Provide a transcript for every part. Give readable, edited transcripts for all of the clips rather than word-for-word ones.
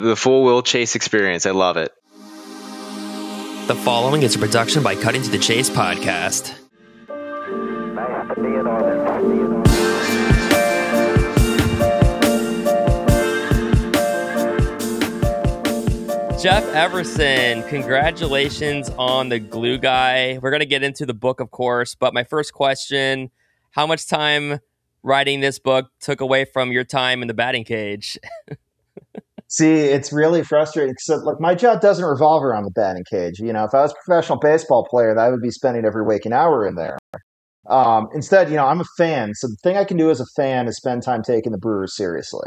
The full Will Chase experience. I love it. The following is a production by Cutting to the Chase podcast. Nice to be in orbit. Jeff Everson, congratulations on the Glue Guy. We're going to get into the book, of course, but my first question, how much time writing this book took away from your time in the batting cage? See, it's really frustrating. So, like, my job doesn't revolve around the batting cage. You know, if I was a professional baseball player, I would be spending every waking hour in there. Instead, you know, I'm a fan. So the thing I can do as a fan is spend time taking the Brewers seriously.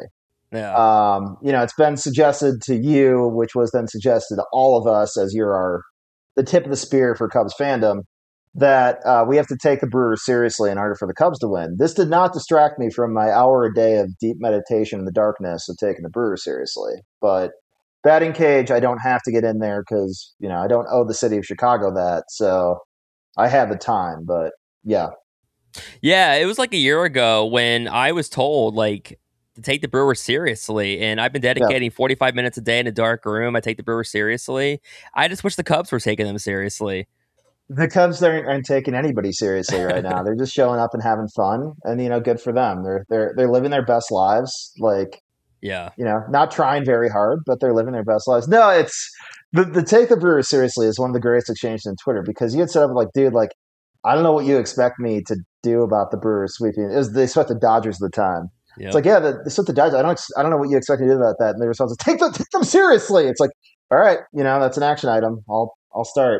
Yeah. You know, it's been suggested to you, which was then suggested to all of us as you're the tip of the spear for Cubs fandom, that we have to take the Brewers seriously in order for the Cubs to win. This did not distract me from my hour a day of deep meditation in the darkness of taking the Brewers seriously. But batting cage, I don't have to get in there because, you know, I don't owe the city of Chicago that. So I have the time, but yeah. Yeah, it was like a year ago when I was told, like, to take the Brewers seriously, and I've been dedicating 45 minutes a day in a dark room. I take the Brewers seriously. I just wish the Cubs were taking them seriously. The Cubs aren't taking anybody seriously right now. They're just showing up and having fun, and you know, good for them. They're living their best lives. Like, yeah, you know, not trying very hard, but they're living their best lives. No, it's the take the Brewers seriously is one of the greatest exchanges on Twitter, because you had said up like, dude, like, I don't know what you expect me to do about the Brewers sweeping. They swept the Dodgers at the time. Yep. It's like, yeah, they swept the Dodgers. I don't know what you expect me to do about that. And the response is take them seriously. It's like, all right, you know, that's an action item. I'll start.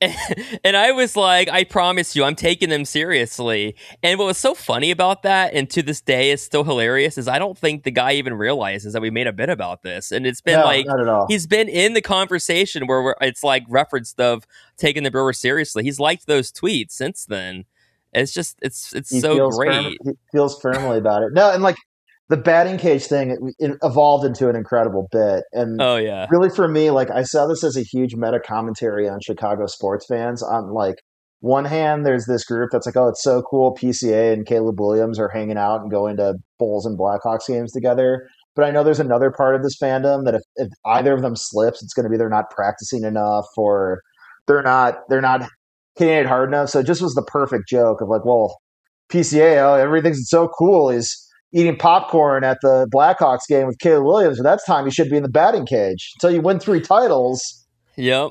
And I was like, I promise you, I'm taking them seriously. And what was so funny about that, and to this day is still hilarious, is I don't think the guy even realizes that we made a bit about this. And it's been not at all. He's been in the conversation where it's like referenced of taking the Brewers seriously. He's liked those tweets since then. It's just, it's so great. He feels firmly about it. No, and like the batting cage thing, it evolved into an incredible bit. And oh yeah, really for me, like I saw this as a huge meta commentary on Chicago sports fans. On like one hand, there's this group that's like, oh, it's so cool. PCA and Caleb Williams are hanging out and going to Bulls and Blackhawks games together. But I know there's another part of this fandom that if either of them slips, it's going to be they're not practicing enough, or they're not hitting it hard enough. So it just was the perfect joke of like, well, PCA, oh, everything's so cool. He's eating popcorn at the Blackhawks game with Caleb Williams. But that's time he should be in the batting cage until you win 3 titles. Yep.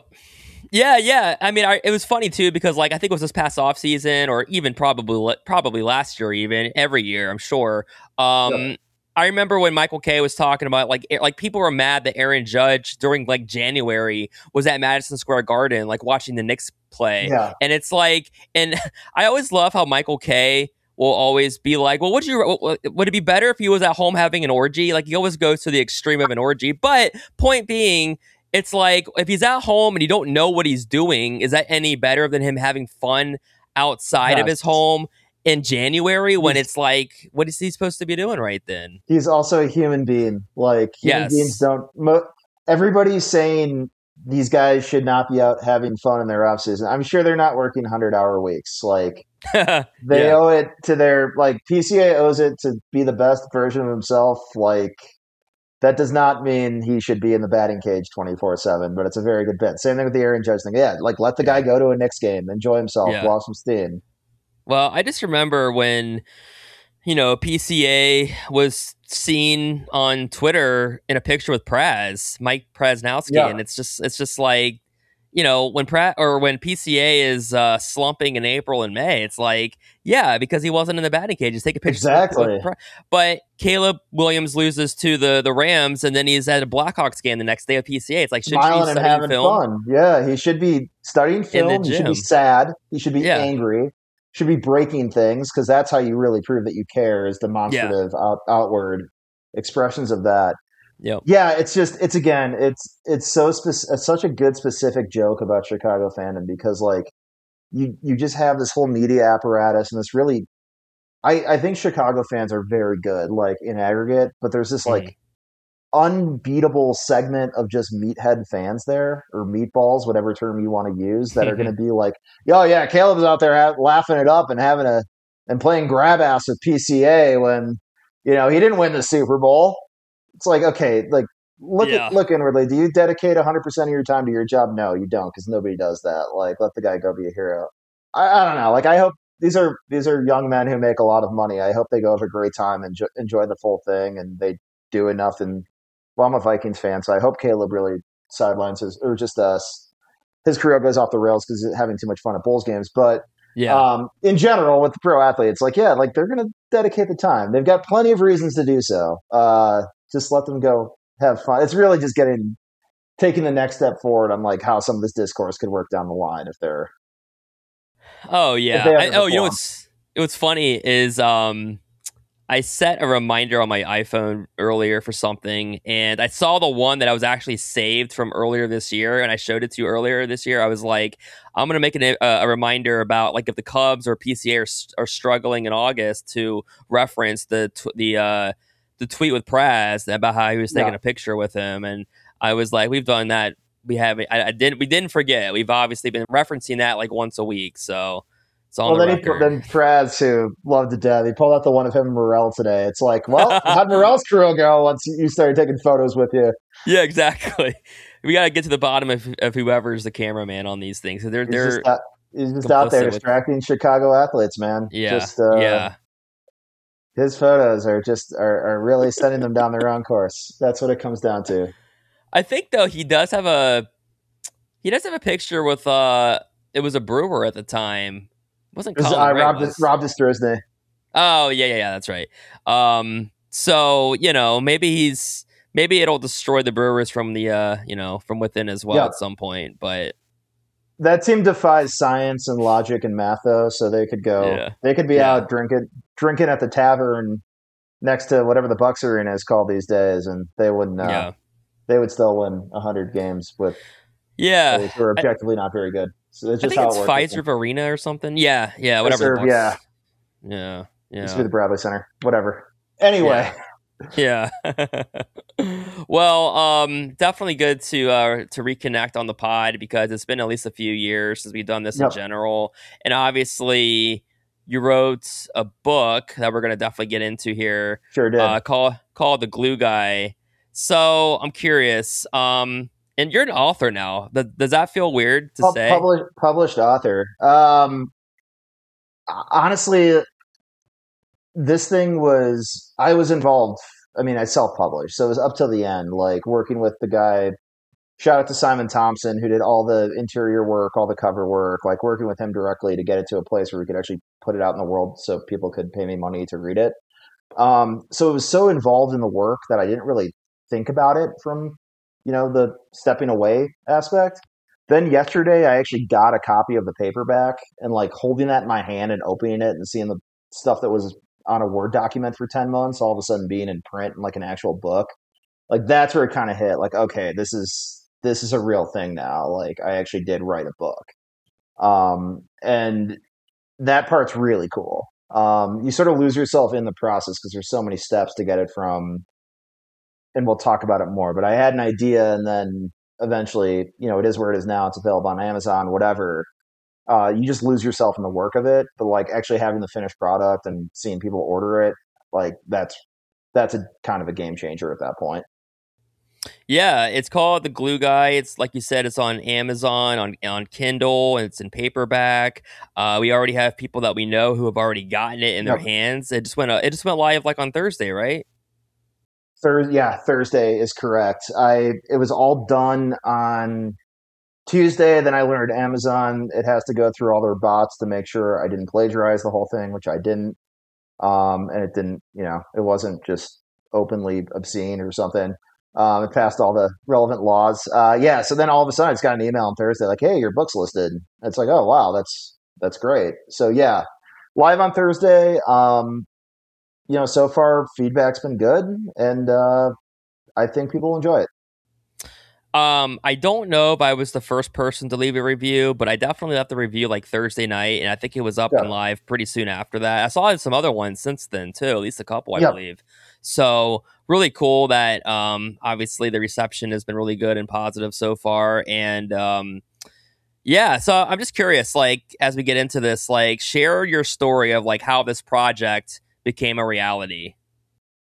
Yeah. I mean, it was funny too, because like I think it was this past off season, or even probably last year, even every year, I'm sure. Yep. I remember when Michael Kay was talking about like people were mad that Aaron Judge during like January was at Madison Square Garden, like watching the Knicks play. Yeah. And it's like, and I always love how Michael Kay will always be like, well, would it be better if he was at home having an orgy? Like he always goes to the extreme of an orgy. But point being, it's like if he's at home and you don't know what he's doing, is that any better than him having fun outside of his home in January when it's like, what is he supposed to be doing right then? He's also a human being. Like human beings don't. Everybody's saying these guys should not be out having fun in their off season. I'm sure they're not working 100-hour weeks. Like they owe it to their PCA owes it to be the best version of himself. Like that does not mean he should be in the batting cage 24/7. But it's a very good bit. Same thing with the Aaron Judge thing. Yeah, like let the guy go to a Knicks game, enjoy himself, blow some steam. Well, I just remember when, you know, PCA was seen on Twitter in a picture with Mike Praznowski, and it's just like, you know, when PCA is slumping in April and May, it's like, yeah, because he wasn't in the batting cage, just take a picture. Exactly. But Caleb Williams loses to the Rams, and then he's at a Blackhawks game the next day of PCA. It's like, should he be studying film? Fun. Yeah, he should be studying film. He should be sad. He should be angry. Should be breaking things, because that's how you really prove that you care, is demonstrative outward expressions of that. Yep. Yeah, it's such a good specific joke about Chicago fandom, because like you just have this whole media apparatus and this really, I think Chicago fans are very good, like in aggregate, but there's this like unbeatable segment of just meathead fans there, or meatballs, whatever term you want to use, that are going to be like, oh yeah, Caleb's out there laughing it up and playing grab ass with PCA when, you know, he didn't win the Super Bowl. It's like, okay, like Yeah. look inwardly. Do you dedicate 100% of your time to your job? No, you don't, because nobody does that. Like, let the guy go be a hero. I don't know. Like, I hope these are young men who make a lot of money. I hope they go have a great time and enjoy the full thing, and they do enough. And well, I'm a Vikings fan, so I hope Caleb really sidelines his, or just his career goes off the rails because he's having too much fun at Bulls games. But Yeah. in general, with the pro athletes, like, yeah, like they're going to dedicate the time. They've got plenty of reasons to do so. Just let them go have fun. It's really just taking the next step forward on like how some of this discourse could work down the line if they're Oh if yeah. they You know underperform. what's funny is I set a reminder on my iPhone earlier for something, and I saw the one that I was actually saved from earlier this year, and I showed it to you earlier this year. I was like, I'm gonna make a reminder about like if the Cubs or PCA are struggling in August to reference the tweet with Praz about how he was taking Yeah. a picture with him, and I was like, we've done that. We didn't forget. We've obviously been referencing that like once a week, so it's on Well, the then record. then Praz, who loved to death, he pulled out the one of him and Morel today. It's like, well, how'd Morel's career go once you started taking photos with you? Yeah, exactly. We got to get to the bottom of whoever's the cameraman on these things. So He's just they're out, he's just out there complicit with. distracting Chicago athletes, man. Yeah, Just yeah. his photos are really sending them down the wrong course. That's what it comes down to. I think though he does have a picture with it was a brewer at the time. It wasn't It was, Colin Ray, was. Rob Disney. Oh yeah, that's right. So maybe it'll destroy the Brewers from the from within as well Yeah, at some point. But that team defies science and logic and math, though. So yeah, they could be yeah, out drinking at the tavern next to whatever the Bucks Arena is called these days, and yeah, they would still win 100 games with yeah. players who are objectively not very good. So that's I just think how it's it works with them. Pfizer Arena or something. Yeah, They whatever the serve, yeah, Bucks. Yeah, used to be yeah, the Bradley Center, whatever. Anyway, yeah, yeah. Well, definitely good to reconnect on the pod because it's been at least a few years since we've done this in yep, general, and obviously you wrote a book that we're gonna definitely get into here, sure did. called The Glue Guy. So I'm curious, and you're an author now. Does that feel weird to say? Published author. Honestly, this thing was I was involved. I mean, I self-published, so it was up till the end, like working with the guy. Shout out to Simon Thompson, who did all the interior work, all the cover work, like working with him directly to get it to a place where we could actually put it out in the world so people could pay me money to read it. So it was so involved in the work that I didn't really think about it from, the stepping away aspect. Then yesterday, I actually got a copy of the paperback and like holding that in my hand and opening it and seeing the stuff that was on a Word document for 10 months, all of a sudden being in print and like an actual book. Like that's where it kind of hit. Like, okay, this is a real thing now. Like I actually did write a book. And that part's really cool. You sort of lose yourself in the process because there's so many steps to get it from, and we'll talk about it more. But I had an idea, and then eventually, it is where it is now. It's available on Amazon, whatever. You just lose yourself in the work of it. But like actually having the finished product and seeing people order it, like that's a kind of a game changer at that point. Yeah, it's called The Glue Guy. It's like you said, it's on Amazon, on Kindle, and it's in paperback. We already have people that we know who have already gotten it in their Yep. hands. It just went live like on Thursday, right? Yeah, Thursday is correct. It was all done on Tuesday. Then I learned Amazon it has to go through all their bots to make sure I didn't plagiarize the whole thing, which I didn't. And it didn't, it wasn't just openly obscene or something. It passed all the relevant laws. Yeah. So then all of a sudden, I just got an email on Thursday like, "Hey, your book's listed." It's like, "Oh wow, that's great." So yeah, live on Thursday. So far feedback's been good, and I think people will enjoy it. I don't know if I was the first person to leave a review, but I definitely left the review like Thursday night, and I think it was up and Yeah. live pretty soon after that. I saw some other ones since then too, at least a couple, I Yep. believe. So really cool that obviously the reception has been really good and positive so far, and yeah. So I'm just curious, like as we get into this, like share your story of like how this project became a reality.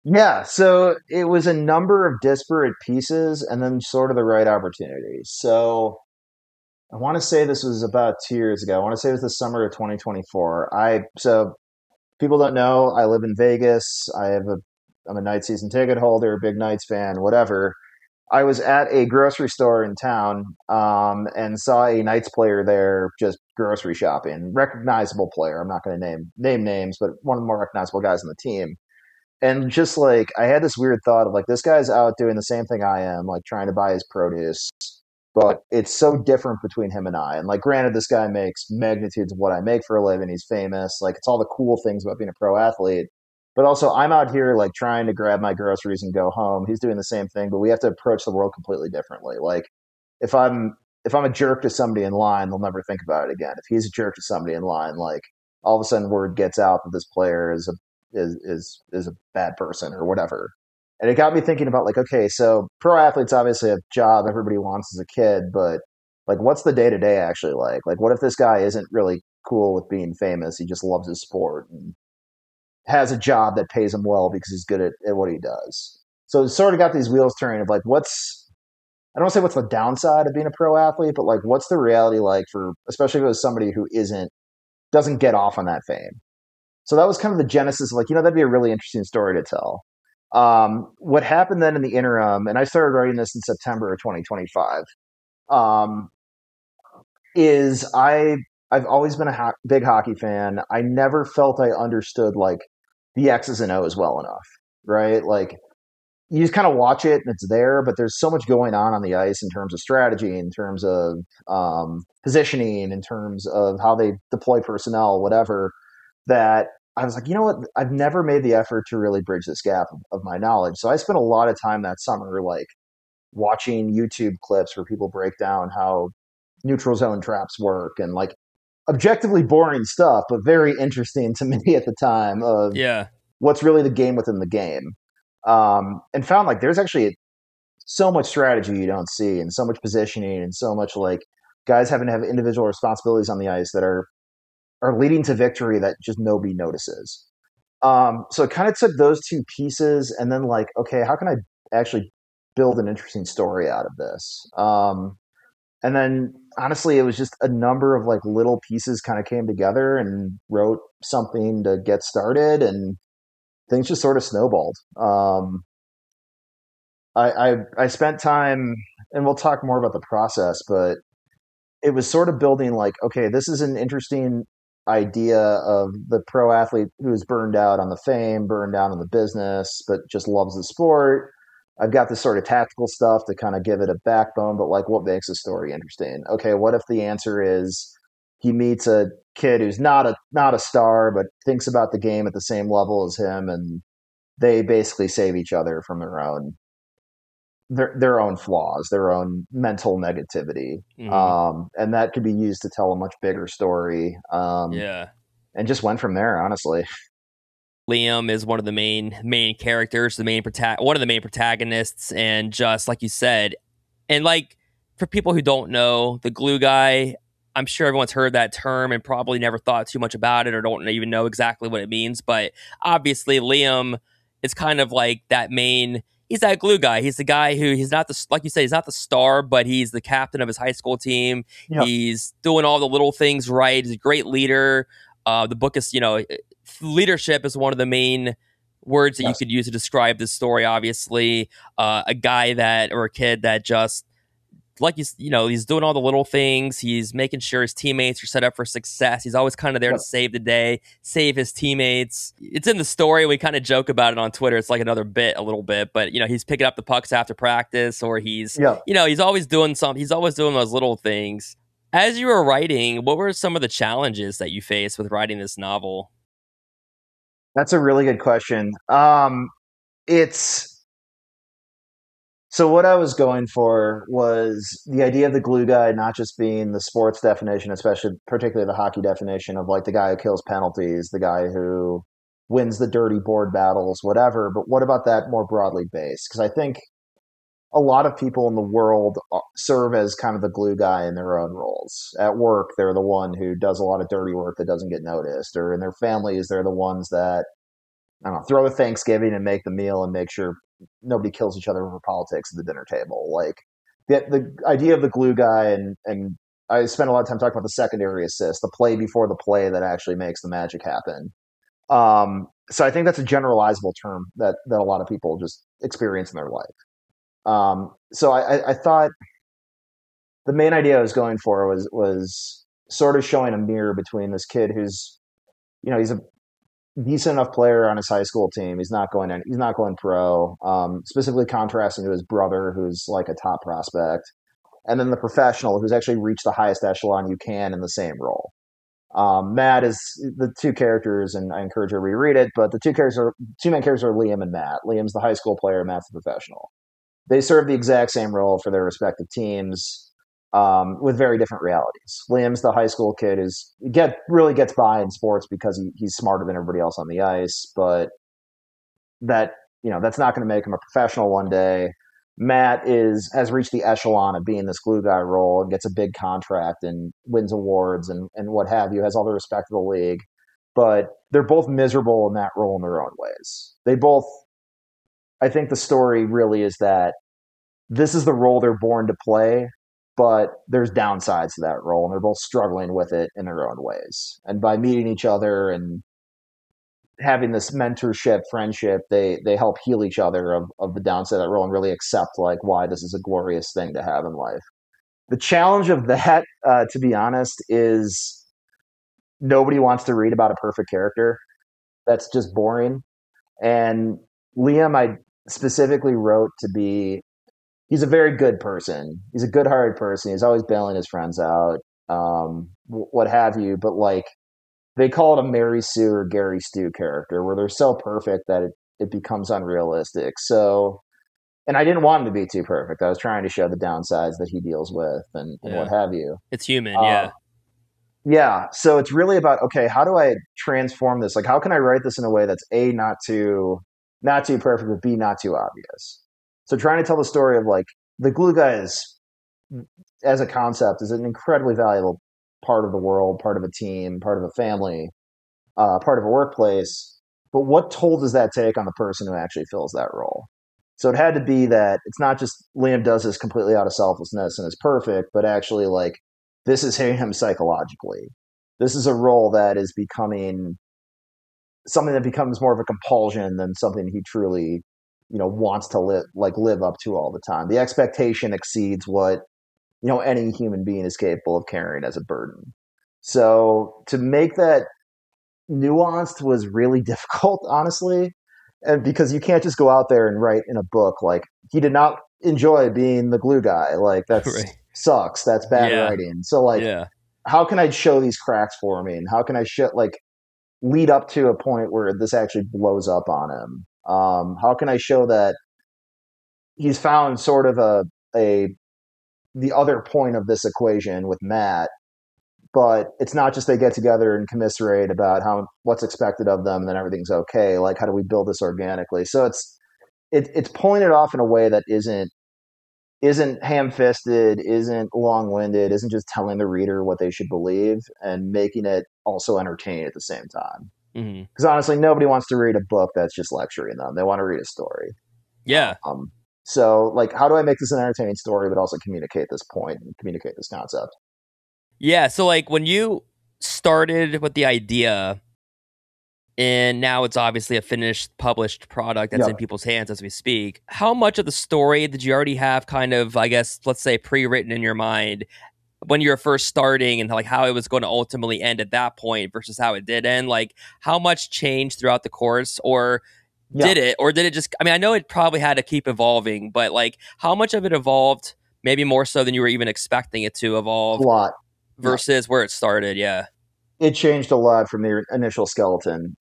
Yeah, so it was a number of disparate pieces and then sort of the right opportunities. So I want to say this was about 2 years ago. I want to say it was the summer of 2024. So people don't know, I live in Vegas. I'm a night season ticket holder, big Knights fan, whatever. I was at a grocery store in town, and saw a Knights player there just grocery shopping. Recognizable player. I'm not going to name names, but one of the more recognizable guys on the team. And just like I had this weird thought of like this guy's out doing the same thing I am, like trying to buy his produce, but it's so different between him and I. And like, granted, this guy makes magnitudes of what I make for a living. He's famous. Like, it's all the cool things about being a pro athlete. But also, I'm out here like trying to grab my groceries and go home. He's doing the same thing, but we have to approach the world completely differently. Like, if I'm if I'm a jerk to somebody in line, they'll never think about it again. If he's a jerk to somebody in line, like all of a sudden word gets out that this player is a bad person or whatever. And it got me thinking about like, okay, so pro athletes obviously have a job everybody wants as a kid, but like what's the day to day actually like? Like what if this guy isn't really cool with being famous? He just loves his sport and has a job that pays him well because he's good at what he does. So it sort of got these wheels turning of like what's I don't want to say what's the downside of being a pro athlete, but like what's the reality like for especially if it was somebody who doesn't get off on that fame. So that was kind of the genesis of like, that'd be a really interesting story to tell. What happened then in the interim, and I started writing this in September of 2025, um, is I've always been a big hockey fan. I never felt I understood like the X's and O's well enough, right? Like you just kind of watch it and it's there, but there's so much going on the ice in terms of strategy, in terms of positioning, in terms of how they deploy personnel, whatever, that I was like, you know what? I've never made the effort to really bridge this gap of my knowledge. So I spent a lot of time that summer, like watching YouTube clips where people break down how neutral zone traps work and like objectively boring stuff, but very interesting to me at the time of Yeah. what's really the game within the game. And found like there's actually so much strategy you don't see and so much positioning and so much like guys having to have individual responsibilities on the ice that are leading to victory that just nobody notices. So it kind of took those two pieces and then like, okay, how can I actually build an interesting story out of this? And then honestly, it was just a number of like little pieces kind of came together and wrote something to get started and things just sort of snowballed. I spent time and we'll talk more about the process, but it was sort of building like, okay, this is an interesting idea of the pro athlete who is burned out on the fame, burned out on the business, but just loves the sport. I've got this sort of tactical stuff to kind of give it a backbone, but like what makes a story interesting? Okay, what if the answer is he meets a kid who's not a star, but thinks about the game at the same level as him, and they basically save each other from their own flaws, their own mental negativity, Mhm. and that could be used to tell a much bigger story. Yeah. And just went from there, honestly. Liam is one of the main characters, one of the main protagonists, and just like you said, and like for people who don't know, the glue guy, I'm sure everyone's heard that term and probably never thought too much about it or don't even know exactly what it means. But obviously, Liam is kind of like that main. He's that glue guy. He's the guy who he's not the like you said, he's not the star, but he's the captain of his high school team. Yep. He's doing all the little things right. He's a great leader. The book is, leadership is one of the main words that you Yes. could use to describe this story. Obviously, a guy that or a kid that just like he's doing all the little things. He's making sure his teammates are set up for success. He's always kind of there to Yep. save the day, save his teammates. It's in the story. We kind of joke about it on Twitter. It's like another bit, a little bit, but he's picking up the pucks after practice, or Yep. he's always doing something. He's always doing those little things. As you were writing, what were some of the challenges that you faced with writing this novel? That's a really good question. It's So what I was going for was the idea of the glue guy not just being the sports definition, especially particularly the hockey definition of like the guy who kills penalties, the guy who wins the dirty board battles, whatever. But what about that more broadly based? Because I think a lot of people in the world serve as kind of the glue guy in their own roles. At work, they're the one who does a lot of dirty work that doesn't get noticed, or in their families, they're the ones that I don't know, throw a Thanksgiving and make the meal and make sure nobody kills each other over politics at the dinner table. Like the idea of the glue guy and I spent a lot of time talking about the secondary assist, the play before the play that actually makes the magic happen. So I think that's a generalizable term that a lot of people just experience in their life. So I thought the main idea I was going for was sort of showing a mirror between this kid who's, he's a decent enough player on his high school team. He's not going pro. Specifically contrasting to his brother, who's like a top prospect, and then the professional who's actually reached the highest echelon you can in the same role. Matt is the two characters, and I encourage you to reread it. But the two main characters are Liam and Matt. Liam's the high school player, Matt's the professional. They serve the exact same role for their respective teams, with very different realities. Liam's the high school kid who's really gets by in sports because he's smarter than everybody else on the ice, but that's not going to make him a professional one day. Matt has reached the echelon of being this glue guy role and gets a big contract and wins awards and what have you, has all the respect of the league. But they're both miserable in that role in their own ways. I think the story really is that this is the role they're born to play, but there's downsides to that role, and they're both struggling with it in their own ways. And by meeting each other and having this mentorship, friendship, they help heal each other of the downside of that role and really accept like why this is a glorious thing to have in life. The challenge of that, to be honest, is nobody wants to read about a perfect character. That's just boring. And Liam, I specifically wrote to be, he's a very good person. He's a good-hearted person. He's always bailing his friends out, what have you. But like, they call it a Mary Sue or Gary Stu character where they're so perfect that it becomes unrealistic. So, and I didn't want him to be too perfect. I was trying to show the downsides that he deals with and what have you. It's human. Yeah. Yeah. So it's really about, okay, how do I transform this? Like, how can I write this in a way that's A, not too perfect, but B, not too obvious? So trying to tell the story of like the glue guy as a concept is an incredibly valuable part of the world, part of a team, part of a family, part of a workplace. But what toll does that take on the person who actually fills that role? So it had to be that it's not just Liam does this completely out of selflessness and is perfect, but actually like this is hitting him psychologically. This is a role that is becoming something that becomes more of a compulsion than something he truly, wants to live up to all the time. The expectation exceeds what any human being is capable of carrying as a burden. So to make that nuanced was really difficult, honestly, and because you can't just go out there and write in a book like he did not enjoy being the glue guy. Like that's Right. Sucks. That's bad writing. So like, how can I show these cracks for me, and how can I lead up to a point where this actually blows up on him? How can I show that he's found sort of the other point of this equation with Matt, but it's not just they get together and commiserate about what's expected of them and then everything's okay. Like, how do we build this organically? So it's pulling it off in a way that isn't ham-fisted, isn't long-winded, isn't just telling the reader what they should believe, and making it also entertaining at the same time. Because honestly, nobody wants to read a book that's just lecturing them. They want to read a story. Yeah. So, like, how do I make this an entertaining story, but also communicate this point and communicate this concept? Yeah. So, like, when you started with the idea, and now it's obviously a finished, published product that's in people's hands as we speak, how much of the story did you already have kind of, I guess, let's say, pre-written in your mind when you were first starting, and like how it was going to ultimately end at that point versus how it did end? Like, how much changed throughout the course, or did it just, I mean, I know it probably had to keep evolving, but like how much of it evolved, maybe more so than you were even expecting it to evolve? A lot. Versus where it started. Yeah. It changed a lot from the initial skeleton.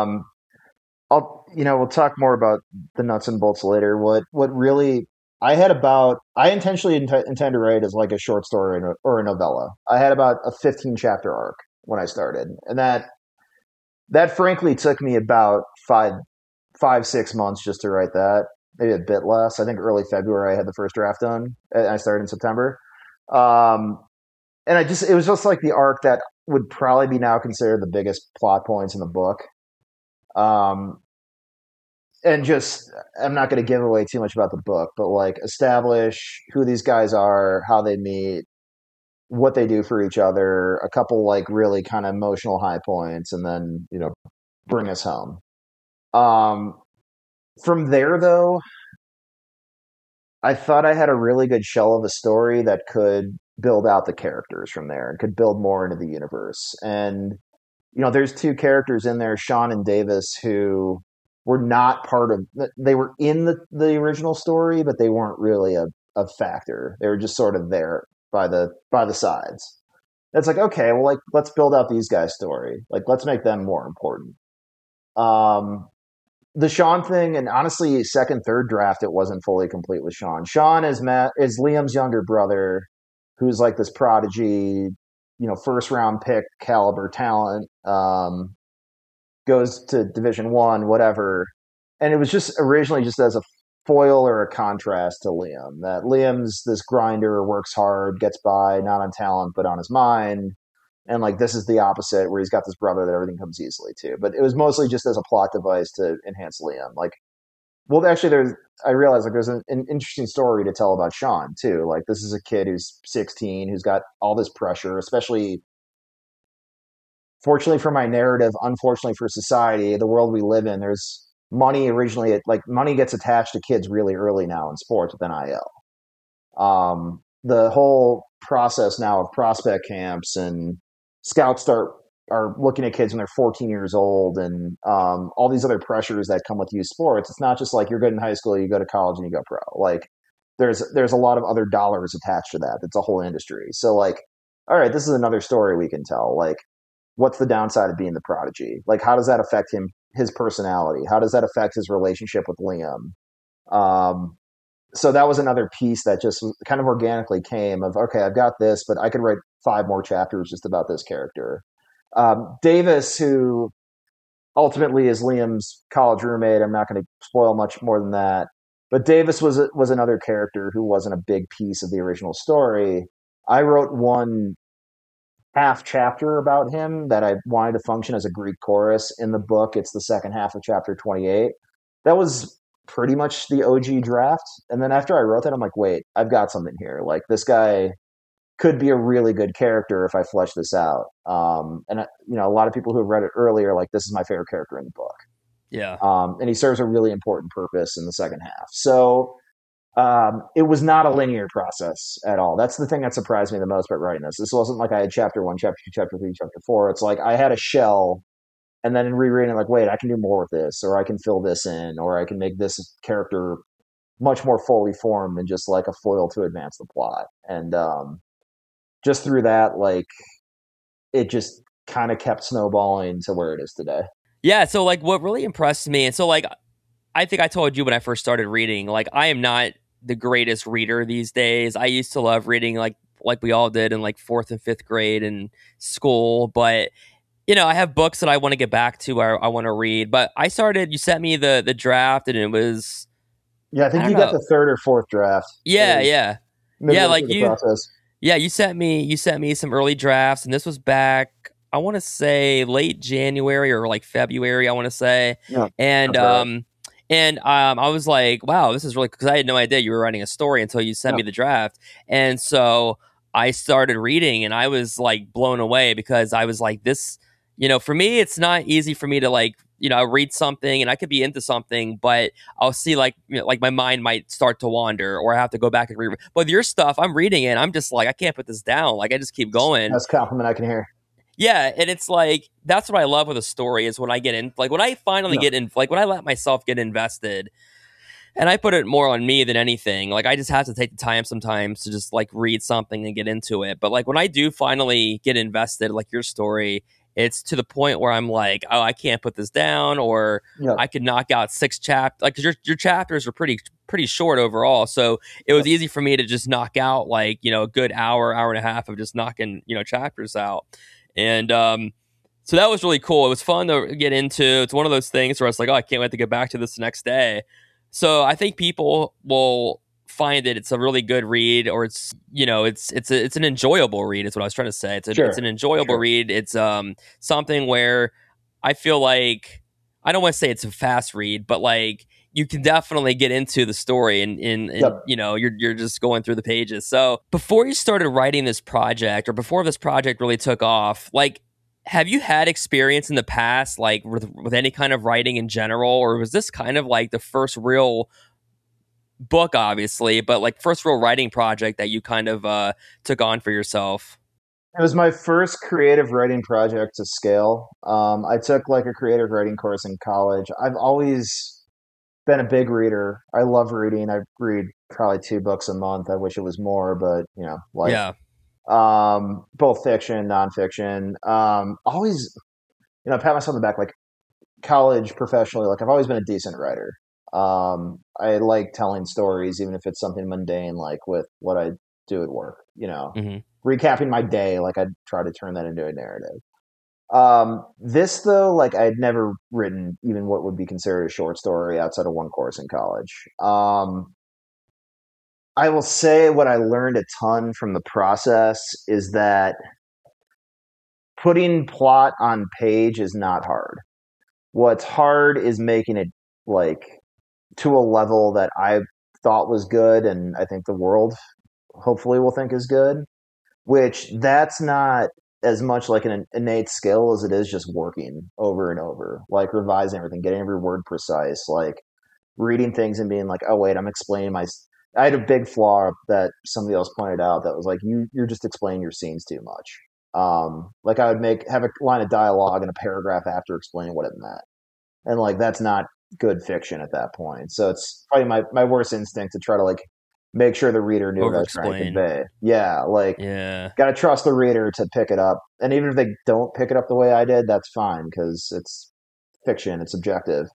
We'll talk more about the nuts and bolts later. What really, I intentionally intend to write as like a short story or a novella. I had about a 15 chapter arc when I started. And that frankly took me about 5-6 months just to write that, maybe a bit less. I think early February I had the first draft done. I started in September. And it was just like the arc that would probably be now considered the biggest plot points in the book. and just I'm not going to give away too much about the book, but like establish who these guys are, how they meet, what they do for each other, a couple like really kind of emotional high points, and then bring us home. Um, from there, though, I thought I had a really good shell of a story that could build out the characters from there and could build more into the universe. And there's two characters in there, Sean and Davis, who were not part of. They were in the original story, but they weren't really a factor. They were just sort of there by the sides. It's like, okay, well, like let's build out these guys' story. Like let's make them more important. Um, the Sean thing, and honestly, second, third draft, it wasn't fully complete with Sean. Sean is Liam's younger brother, who's like this prodigy, first round pick caliber talent. Goes to Division One, whatever, and it was just originally just as a foil or a contrast to Liam. That Liam's this grinder, works hard, gets by, not on talent but on his mind. And like this is the opposite, where he's got this brother that everything comes easily to. But it was mostly just as a plot device to enhance Liam. Like, well, actually, I realized like there's an interesting story to tell about Sean too. Like, this is a kid who's 16, who's got all this pressure, especially fortunately for my narrative, unfortunately for society, the world we live in. There's money originally, like money gets attached to kids really early now in sports with NIL. The whole process now of prospect camps and scouts are looking at kids when they're 14 years old, and all these other pressures that come with youth sports. It's not just like you're good in high school, you go to college, and you go pro. Like there's a lot of other dollars attached to that. It's a whole industry. So like, all right, this is another story we can tell. Like, what's the downside of being the prodigy? Like, how does that affect his personality? How does that affect his relationship with Liam? So that was another piece that just kind of organically came of, okay, I've got this, but I could write 5 more chapters just about this character. Davis, who ultimately is Liam's college roommate. I'm not going to spoil much more than that. But Davis was another character who wasn't a big piece of the original story. I wrote one half chapter about him that I wanted to function as a Greek chorus in the book. It's the second half of chapter 28. That was pretty much the OG draft. And then after I wrote that, I'm like, wait, I've got something here. Like, this guy could be a really good character if I flesh this out. And a lot of people who have read it earlier, like, this is my favorite character in the book. Yeah. And he serves a really important purpose in the second half. So it was not a linear process at all. That's the thing that surprised me the most about writing this. This wasn't like I had chapter 1, chapter 2, chapter 3, chapter 4. It's like I had a shell, and then in rereading, like, wait, I can do more with this, or I can fill this in, or I can make this character much more fully formed than just like a foil to advance the plot. And just through that, like, it just kind of kept snowballing to where it is today. Yeah. So like, what really impressed me, and so like, I think I told you when I first started reading, like, I am not the greatest reader these days. I used to love reading like we all did in like 4th and 5th grade in school, but I have books that I want to get back to, or I want to read. But you sent me the draft, and it was, I think you got the 3rd or 4th draft. Yeah. Like process. Yeah, you sent me some early drafts, and this was back, I want to say late January or like February, I want to say. Yeah, and right. I was like, wow, this is really, because I had no idea you were writing a story until you sent me the draft. And so I started reading, and I was like blown away, because I was like, this, for me, it's not easy for me to like, read something and I could be into something, but I'll see like, like my mind might start to wander, or I have to go back and read. But with your stuff, I'm reading it, and I'm just like, I can't put this down. Like, I just keep going. That's a compliment I can hear. Yeah, and it's like, that's what I love with a story, is when I get in, like when I finally get in, like when I let myself get invested, and I put it more on me than anything. Like, I just have to take the time sometimes to just like read something and get into it. But like when I do finally get invested, like your story, it's to the point where I'm like, oh, I can't put this down, or I could knock out 6 chapters. Like, 'cause your chapters are pretty short overall, so it was easy for me to just knock out like a good hour and a half of just knocking chapters out. And so that was really cool. It was fun to get into. It's one of those things where I was like, oh, I can't wait to get back to this the next day. So I think people will find that it's a really good read, or it's it's an enjoyable read, is what I was trying to say. It's an enjoyable read. It's something where I feel like I don't want to say it's a fast read, but like you can definitely get into the story and Yep. you know, you're just going through the pages. So before you started writing this project or before this project really took off, like have you had experience in the past like with any kind of writing in general, or was this kind of like the first real book obviously, but like first real writing project that you kind of took on for yourself? It was my first creative writing project to scale. I took like a creative writing course in college. I've always been a big reader. I love reading. I read probably 2 books a month. I wish it was more, but life. Yeah. Both fiction, nonfiction. Always, pat myself on the back. Like college, professionally, like I've always been a decent writer. I like telling stories, even if it's something mundane, like with what I do at work. Hmm. Recapping my day, like I'd try to turn that into a narrative. This though, like I had never written even what would be considered a short story outside of one course in college. I will say what I learned a ton from the process is that putting plot on page is not hard. What's hard is making it like to a level that I thought was good, and I think the world hopefully will think is good. Which that's not as much like an innate skill as it is just working over and over, like revising everything, getting every word precise, like reading things and being like, oh wait, I'm explaining my. I had a big flaw that somebody else pointed out that was like you're just explaining your scenes too much. Like I would have a line of dialogue and a paragraph after explaining what it meant, and like that's not good fiction at that point. So it's probably my worst instinct to try to like make sure the reader knew what I Over was trying to explain. convey. Yeah, like Yeah. got to trust the reader to pick it up. And even if they don't pick it up the way I did, that's fine because it's fiction, it's subjective.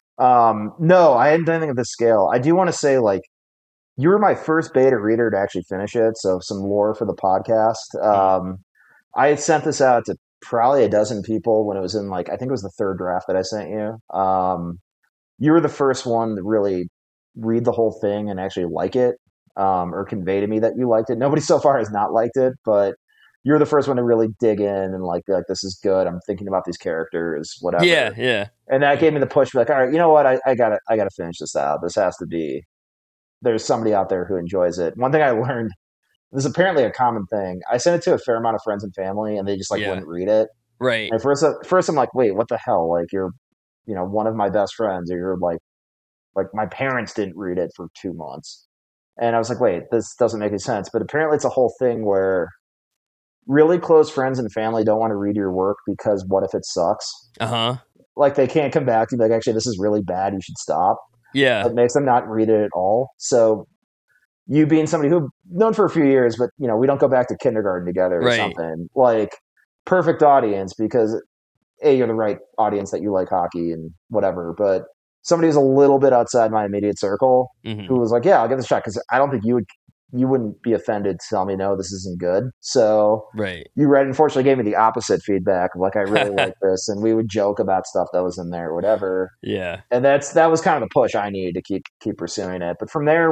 No, I hadn't done anything of this scale. I do want to say, like, you were my first beta reader to actually finish it. So, some lore for the podcast. Mm. I had sent this out to probably a dozen people when it was in, like, I think it was the third draft that I sent you. You were the first one to really read the whole thing and actually like it, or convey to me that you liked it. Nobody so far has not liked it, but you're the first one to really dig in and like be like, this is good. I'm thinking about these characters, Yeah, whatever. yeah. And that gave me the push. To be like, all right, you know what? I gotta finish this out. This has to be. There's somebody out there who enjoys it. One thing I learned. This is apparently a common thing. I sent it to a fair amount of friends and family, and they just like Yeah. wouldn't read it. Right. And first I'm like, wait, what the hell? Like you're, one of my best friends, or you're like my parents didn't read it for 2 months. And I was like, wait, this doesn't make any sense. But apparently it's a whole thing where really close friends and family don't want to read your work because what if it sucks? Uh-huh. Like they can't come back to you like, actually, this is really bad. You should stop. Yeah. It makes them not read it at all. So you being somebody who known for a few years, but we don't go back to kindergarten together or Right. something, like perfect audience because you're the right audience that you like hockey and whatever. But somebody who's a little bit outside my immediate circle Hmm. who was like, yeah, I'll give this a shot because I don't think you wouldn't be offended to tell me no, this isn't good. So Right. you read unfortunately gave me the opposite feedback of like I really like this, and we would joke about stuff that was in there or whatever. Yeah. And that was kind of the push I needed to keep pursuing it. But from there,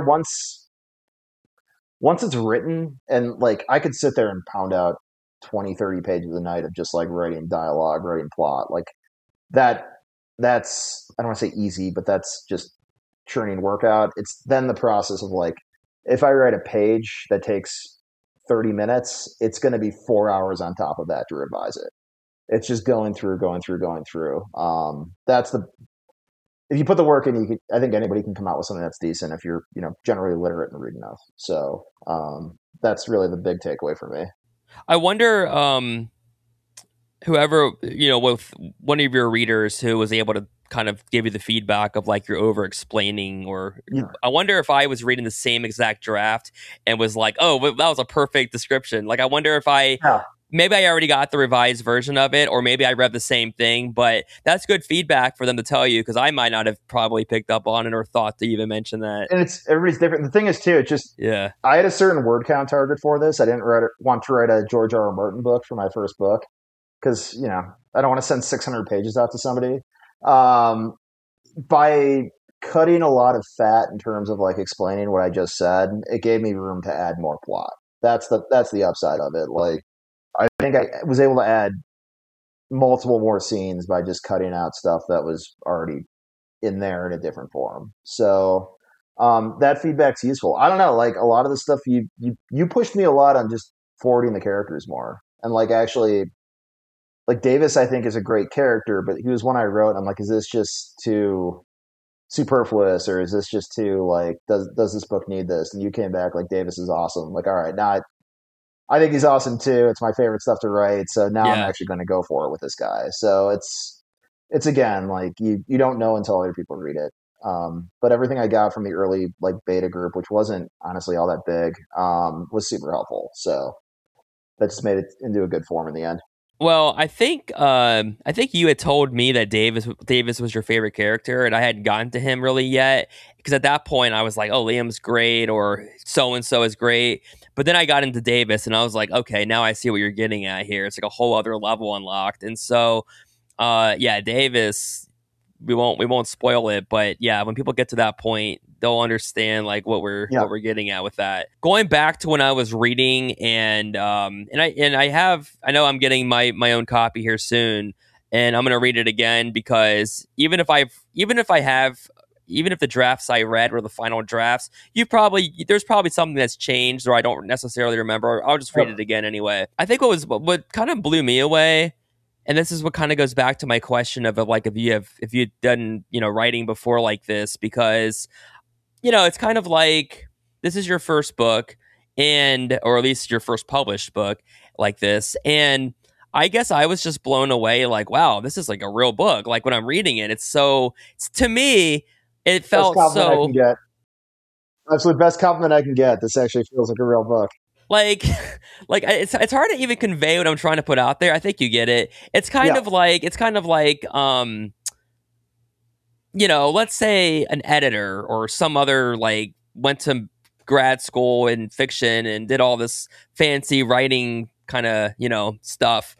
once it's written, and like I could sit there and pound out 20-30 pages a night of just like writing dialogue, writing plot, like that's I don't want to say easy, but that's just churning workout. It's then the process of like if I write a page that takes 30 minutes, it's going to be 4 hours on top of that to revise it. It's just going through. That's the if you put the work in, I think anybody can come out with something that's decent if you're generally literate and read enough. So that's really the big takeaway for me. I wonder whoever, with one of your readers who was able to kind of give you the feedback of like you're over explaining, or Yeah. I wonder if I was reading the same exact draft and was like, oh, that was a perfect description. Like, I wonder if maybe I already got the revised version of it, or maybe I read the same thing, but that's good feedback for them to tell you because I might not have probably picked up on it or thought to even mention that. And everybody's different. The thing is too, it just Yeah. I had a certain word count target for this. I didn't want to write a George R. R. Martin book for my first book because I don't want to send 600 pages out to somebody. By cutting a lot of fat in terms of like explaining what I just said, it gave me room to add more plot. That's the upside of it. Like I think I was able to add multiple more scenes by just cutting out stuff that was already in there in a different form. So that feedback's useful. I don't know, like a lot of the stuff you pushed me a lot on just forwarding the characters more. And like actually like Davis I think is a great character, but he was one I wrote and I'm like, is this just too superfluous or is this just too like does this book need this? And you came back like Davis is awesome. Like, all right, now I think he's awesome too. It's my favorite stuff to write. So now I'm Yeah. actually going to go for it with this guy. So it's again like you don't know until other people read it. But everything I got from the early like beta group, which wasn't honestly all that big, was super helpful. So that just made it into a good form in the end. Well, I think you had told me that Davis was your favorite character, and I hadn't gotten to him really yet because at that point I was like, oh, Liam's great or so and so is great. But then I got into Davis, and I was like, okay, now I see what you're getting at here. It's like a whole other level unlocked, and so yeah, Davis. We won't spoil it, but yeah, when people get to that point, they'll understand like what we're getting at with that. Going back to when I was reading, I know I'm getting my own copy here soon, and I'm gonna read it again because even if the drafts I read were the final drafts, there's probably something that's changed or I don't necessarily remember. I'll just read it again anyway. I think what kind of blew me away, and this is what kind of goes back to my question of like if you've done writing before like this, because it's kind of like this is your first book, and or at least your first published book like this, and I guess I was just blown away like, wow, this is like a real book. Like when I'm reading it, to me it Best felt compliment I can so get. Absolute best compliment I can get. This actually feels like a real book. like it's hard to even convey what I'm trying to put out there. I think you get it. It's kind Yeah. of like let's say an editor or some other like went to grad school in fiction and did all this fancy writing kind of stuff.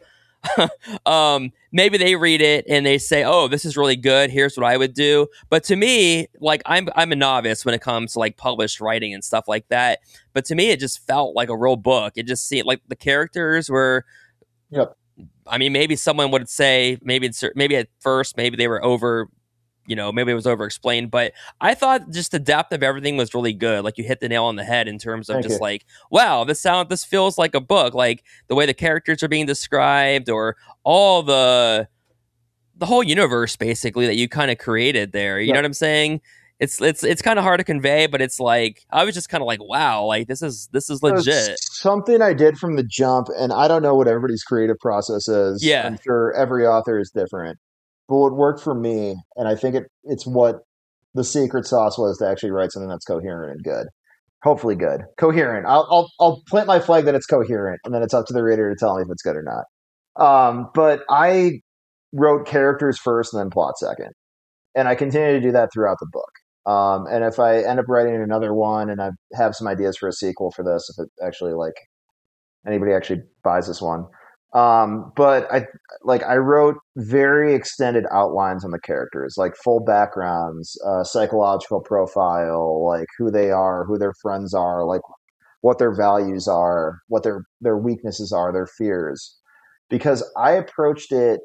Maybe they read it and they say, oh, this is really good, here's what I would do. But to me, like I'm a novice when it comes to like published writing and stuff like that, but to me it just felt like a real book. It just seemed like the characters were, Yep. I mean, maybe someone would say maybe at first maybe they were over, maybe it was over explained, but I thought just the depth of everything was really good. Like you hit the nail on the head in terms of Thank just you. like, wow, this feels like a book, like the way the characters are being described or all the whole universe basically that you kind of created there. You Yep. know what I'm saying? It's kind of hard to convey, but it's like I was just kind of like, wow, like this is legit. Something I did from the jump, and I don't know what everybody's creative process is. Yeah. I'm sure every author is different. But what worked for me, and I think it's what the secret sauce was to actually write something that's coherent and good. Hopefully good. Coherent. I'll plant my flag that it's coherent, and then it's up to the reader to tell me if it's good or not. But I wrote characters first and then plot second. And I continue to do that throughout the book. And if I end up writing another one and I have some ideas for a sequel for this, if it actually like anybody actually buys this one. But I wrote very extended outlines on the characters, like full backgrounds, psychological profile, like who they are, who their friends are, like what their values are, what their weaknesses are, their fears. Because I approached it,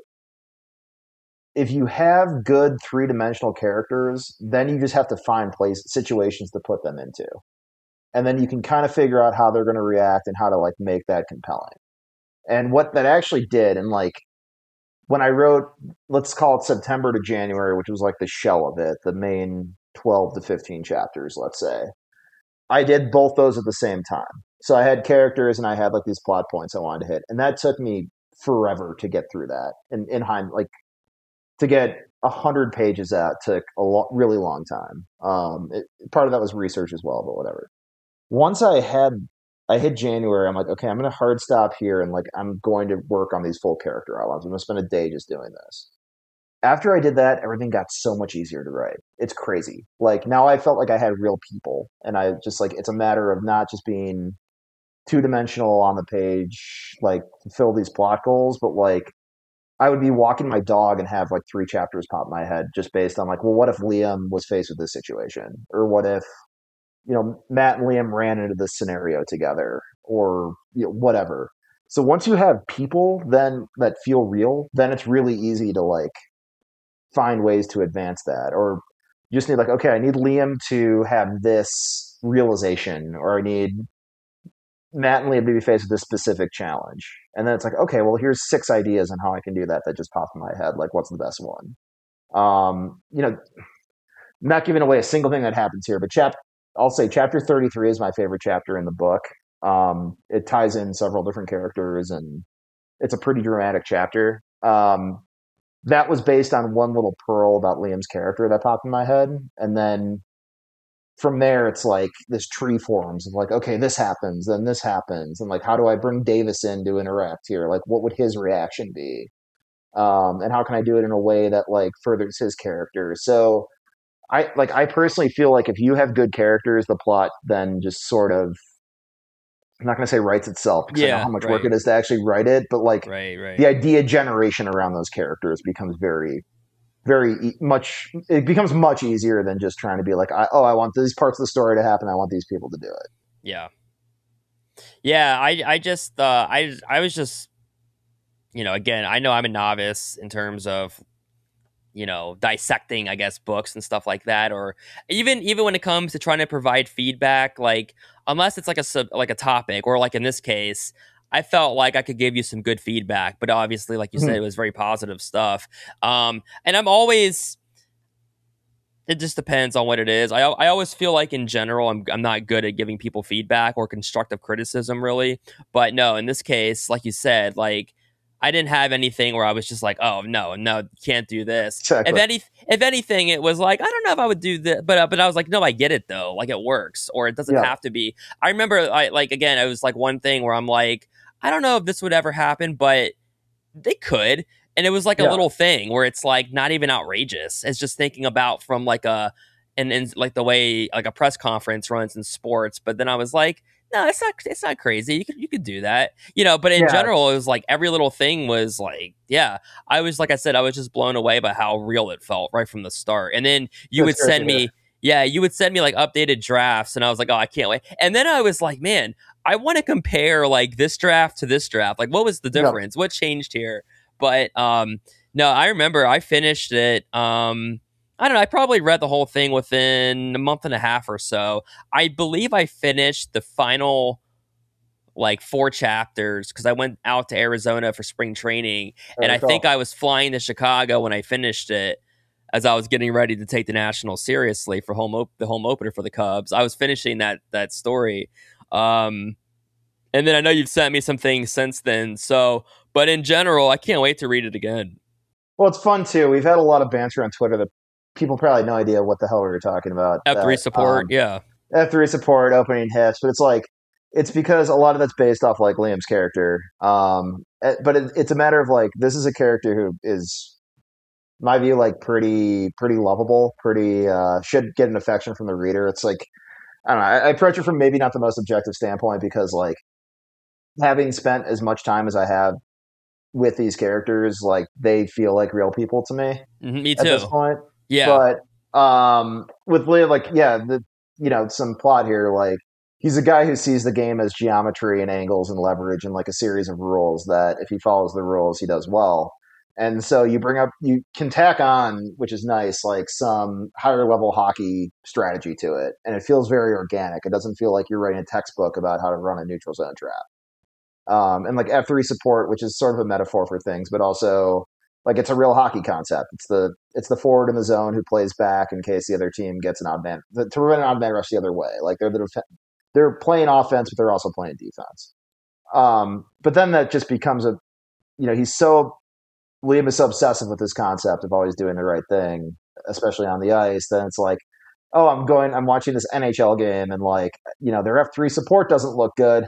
if you have good three-dimensional characters, then you just have to find situations to put them into. And then you can kind of figure out how they're going to react and how to like make that compelling. And what that actually did, and like when I wrote, let's call it September to January, which was like the shell of it, the main 12 to 15 chapters, let's say, I did both those at the same time. So I had characters and I had like these plot points I wanted to hit. And that took me forever to get through that. And in hindsight, like to get 100 pages out took a really long time. Part of that was research as well, but whatever. Once I hit January, I'm like, okay, I'm going to hard stop here and like I'm going to work on these full character outlines. I'm going to spend a day just doing this. After I did that, everything got so much easier to write. It's crazy. Like now I felt like I had real people, and I just like it's a matter of not just being two-dimensional on the page, like to fill these plot goals, but like I would be walking my dog and have like 3 chapters pop in my head just based on like, well, what if Liam was faced with this situation? Or what if, Matt and Liam ran into this scenario together or whatever. So once you have people then that feel real, then it's really easy to like find ways to advance that. Or you just need like, okay, I need Liam to have this realization, or I need Matt and Liam to be faced with this specific challenge. And then it's like, okay, well, here's 6 ideas on how I can do that just popped in my head. Like, what's the best one? You know, not giving away a single thing that happens here, but I'll say chapter 33 is my favorite chapter in the book. It ties in several different characters, and it's a pretty dramatic chapter. That was based on one little pearl about Liam's character that popped in my head. And then from there, it's like this tree forms of like, okay, this happens, then this happens. And like, how do I bring Davis in to interact here? Like, what would his reaction be? And how can I do it in a way that like furthers his character? So I personally feel like if you have good characters, the plot then just sort of, I'm not going to say writes itself because I know how much work it is to actually write it, but like the idea generation around those characters becomes it becomes much easier than just trying to be like, I want these parts of the story to happen. I want these people to do it. Yeah. Yeah. I was just, again, I know I'm a novice in terms of, dissecting, I guess, books and stuff like that, or even when it comes to trying to provide feedback, like unless it's like a topic, or like in this case, I felt like I could give you some good feedback, but obviously, like you said, it was very positive stuff. And I'm always, it just depends on what it is. I always feel like in general, I'm not good at giving people feedback or constructive criticism, really. But no, in this case, like you said, like I didn't have anything where I was just like, oh no, can't do this. Exactly. If anything, it was like, I don't know if I would do this, but I was like, no, I get it though. Like it works, or it doesn't have to be. I remember, again, it was like one thing where I'm like, I don't know if this would ever happen, but they could. And it was like a little thing where it's like not even outrageous. It's just thinking about from like and like the way like a press conference runs in sports. But then I was like, no, it's not crazy. You could do that, but in general, it was like every little thing was like, I was, like I said, I was just blown away by how real it felt right from the start. And then you would send me like updated drafts, and I was like, oh, I can't wait. And then I was like, man, I want to compare like this draft to this draft. Like, what was the difference? What changed here? But no, I remember I finished it. I don't know. I probably read the whole thing within a month and a half or so. I believe I finished the final like 4 chapters because I went out to Arizona for spring training, and I think I was flying to Chicago when I finished it, as I was getting ready to take the Nationals seriously for the home opener for the Cubs. I was finishing that story. And then I know you've sent me some things since then. So, but in general, I can't wait to read it again. Well, it's fun too. We've had a lot of banter on Twitter that people probably had no idea what the hell we were talking about. F3 support, F3 support, opening hits, but it's because a lot of that's based off like Liam's character. But it's a matter of like, this is a character who is, in my view, like pretty lovable, should get an affection from the reader. It's like, I don't know, I approach it from maybe not the most objective standpoint, because like having spent as much time as I have with these characters, like they feel like real people to me. Me too. At this point. Yeah. But with Liam, like, some plot here, like he's a guy who sees the game as geometry and angles and leverage and like a series of rules that if he follows the rules, he does well. And so you can tack on, which is nice, like some higher level hockey strategy to it. And it feels very organic. It doesn't feel like you're writing a textbook about how to run a neutral zone trap. And like F3 support, which is sort of a metaphor for things, but also like it's a real hockey concept. It's the forward in the zone who plays back in case the other team gets an odd man, to prevent an odd man rush the other way. Like they're playing offense, but they're also playing defense. But then that just becomes Liam is so obsessive with this concept of always doing the right thing, especially on the ice. Then it's like, oh, I'm watching this NHL game, and like, their F3 support doesn't look good.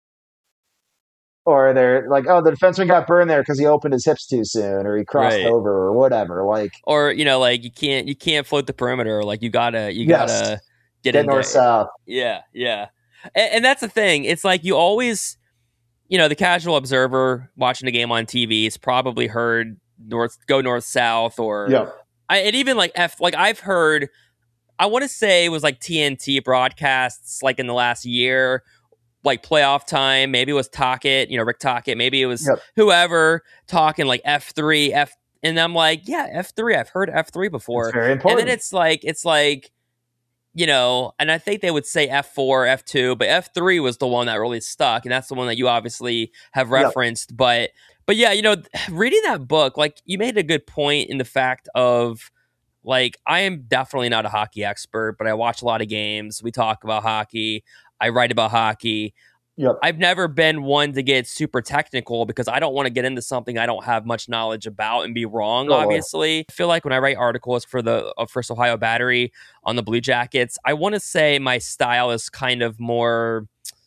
Or they're like, oh, the defenseman got burned there because he opened his hips too soon, or he crossed over, or whatever. Like, or like you can't float the perimeter. Like you gotta get in north south. Yeah. And that's the thing. It's like you always, the casual observer watching the game on TV has probably heard go north south, or and even like I've heard, I want to say it was like TNT broadcasts like in the last year like playoff time. Maybe it was Tocchet, Rick Tocchet. Maybe it was Yep. whoever talking like F3, and I'm like, yeah, F3. I've heard F3 It's before. very And important. then it's like, and I think they would say F4, F2, but F3 was the one that really stuck, and that's the one that you obviously have Yep. referenced. But yeah, reading that book, like you made a good point in the fact of like I am definitely not a hockey expert, but I watch a lot of games. We talk about hockey. I write about hockey. Yep. I've never been one to get super technical because I don't want to get into something I don't have much knowledge about and be wrong, Totally. obviously. I feel like when I write articles for the First Ohio Battery on the Blue Jackets, I want to say my style is kind of more,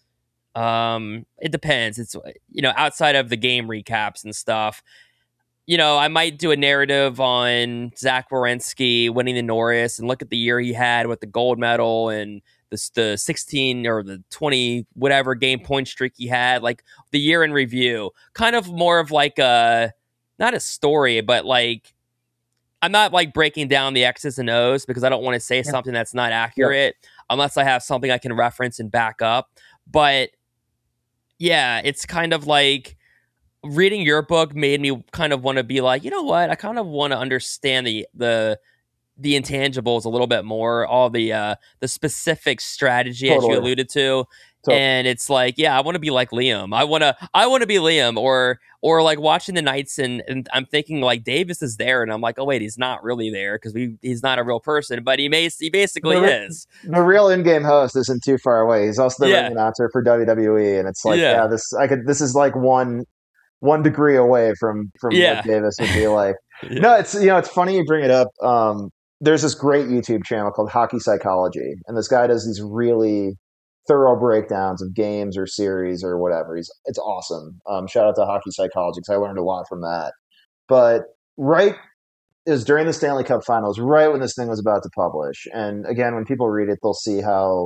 it depends. It's, outside of the game recaps and stuff, I might do a narrative on Zach Werenski winning the Norris and look at the year he had with the gold medal and the 16 or the 20 whatever game point streak he had, like the year in review. Kind of more of like not a story, but like I'm not like breaking down the X's and O's because I don't want to say something that's not accurate unless I have something I can reference and back up. But yeah, it's kind of like reading your book made me kind of want to be like, you know what? I kind of want to understand the intangibles a little bit more, all the specific strategy as Totally. you alluded to. And it's like, yeah, I want to be like Liam. I want to be Liam, or like watching the Knights and I'm thinking like Davis is there, and I'm like, oh wait, he's not really there because he's not a real person, but he basically is. The real in-game host isn't too far away. He's also the ring announcer for WWE, and it's like, this is like one degree away from what Davis would be like. No, it's funny you bring it up. There's this great YouTube channel called Hockey Psychology, and this guy does these really thorough breakdowns of games or series or whatever. It's awesome. Shout out to Hockey Psychology because I learned a lot from that. But it was during the Stanley Cup Finals, right when this thing was about to publish. And again, when people read it, they'll see how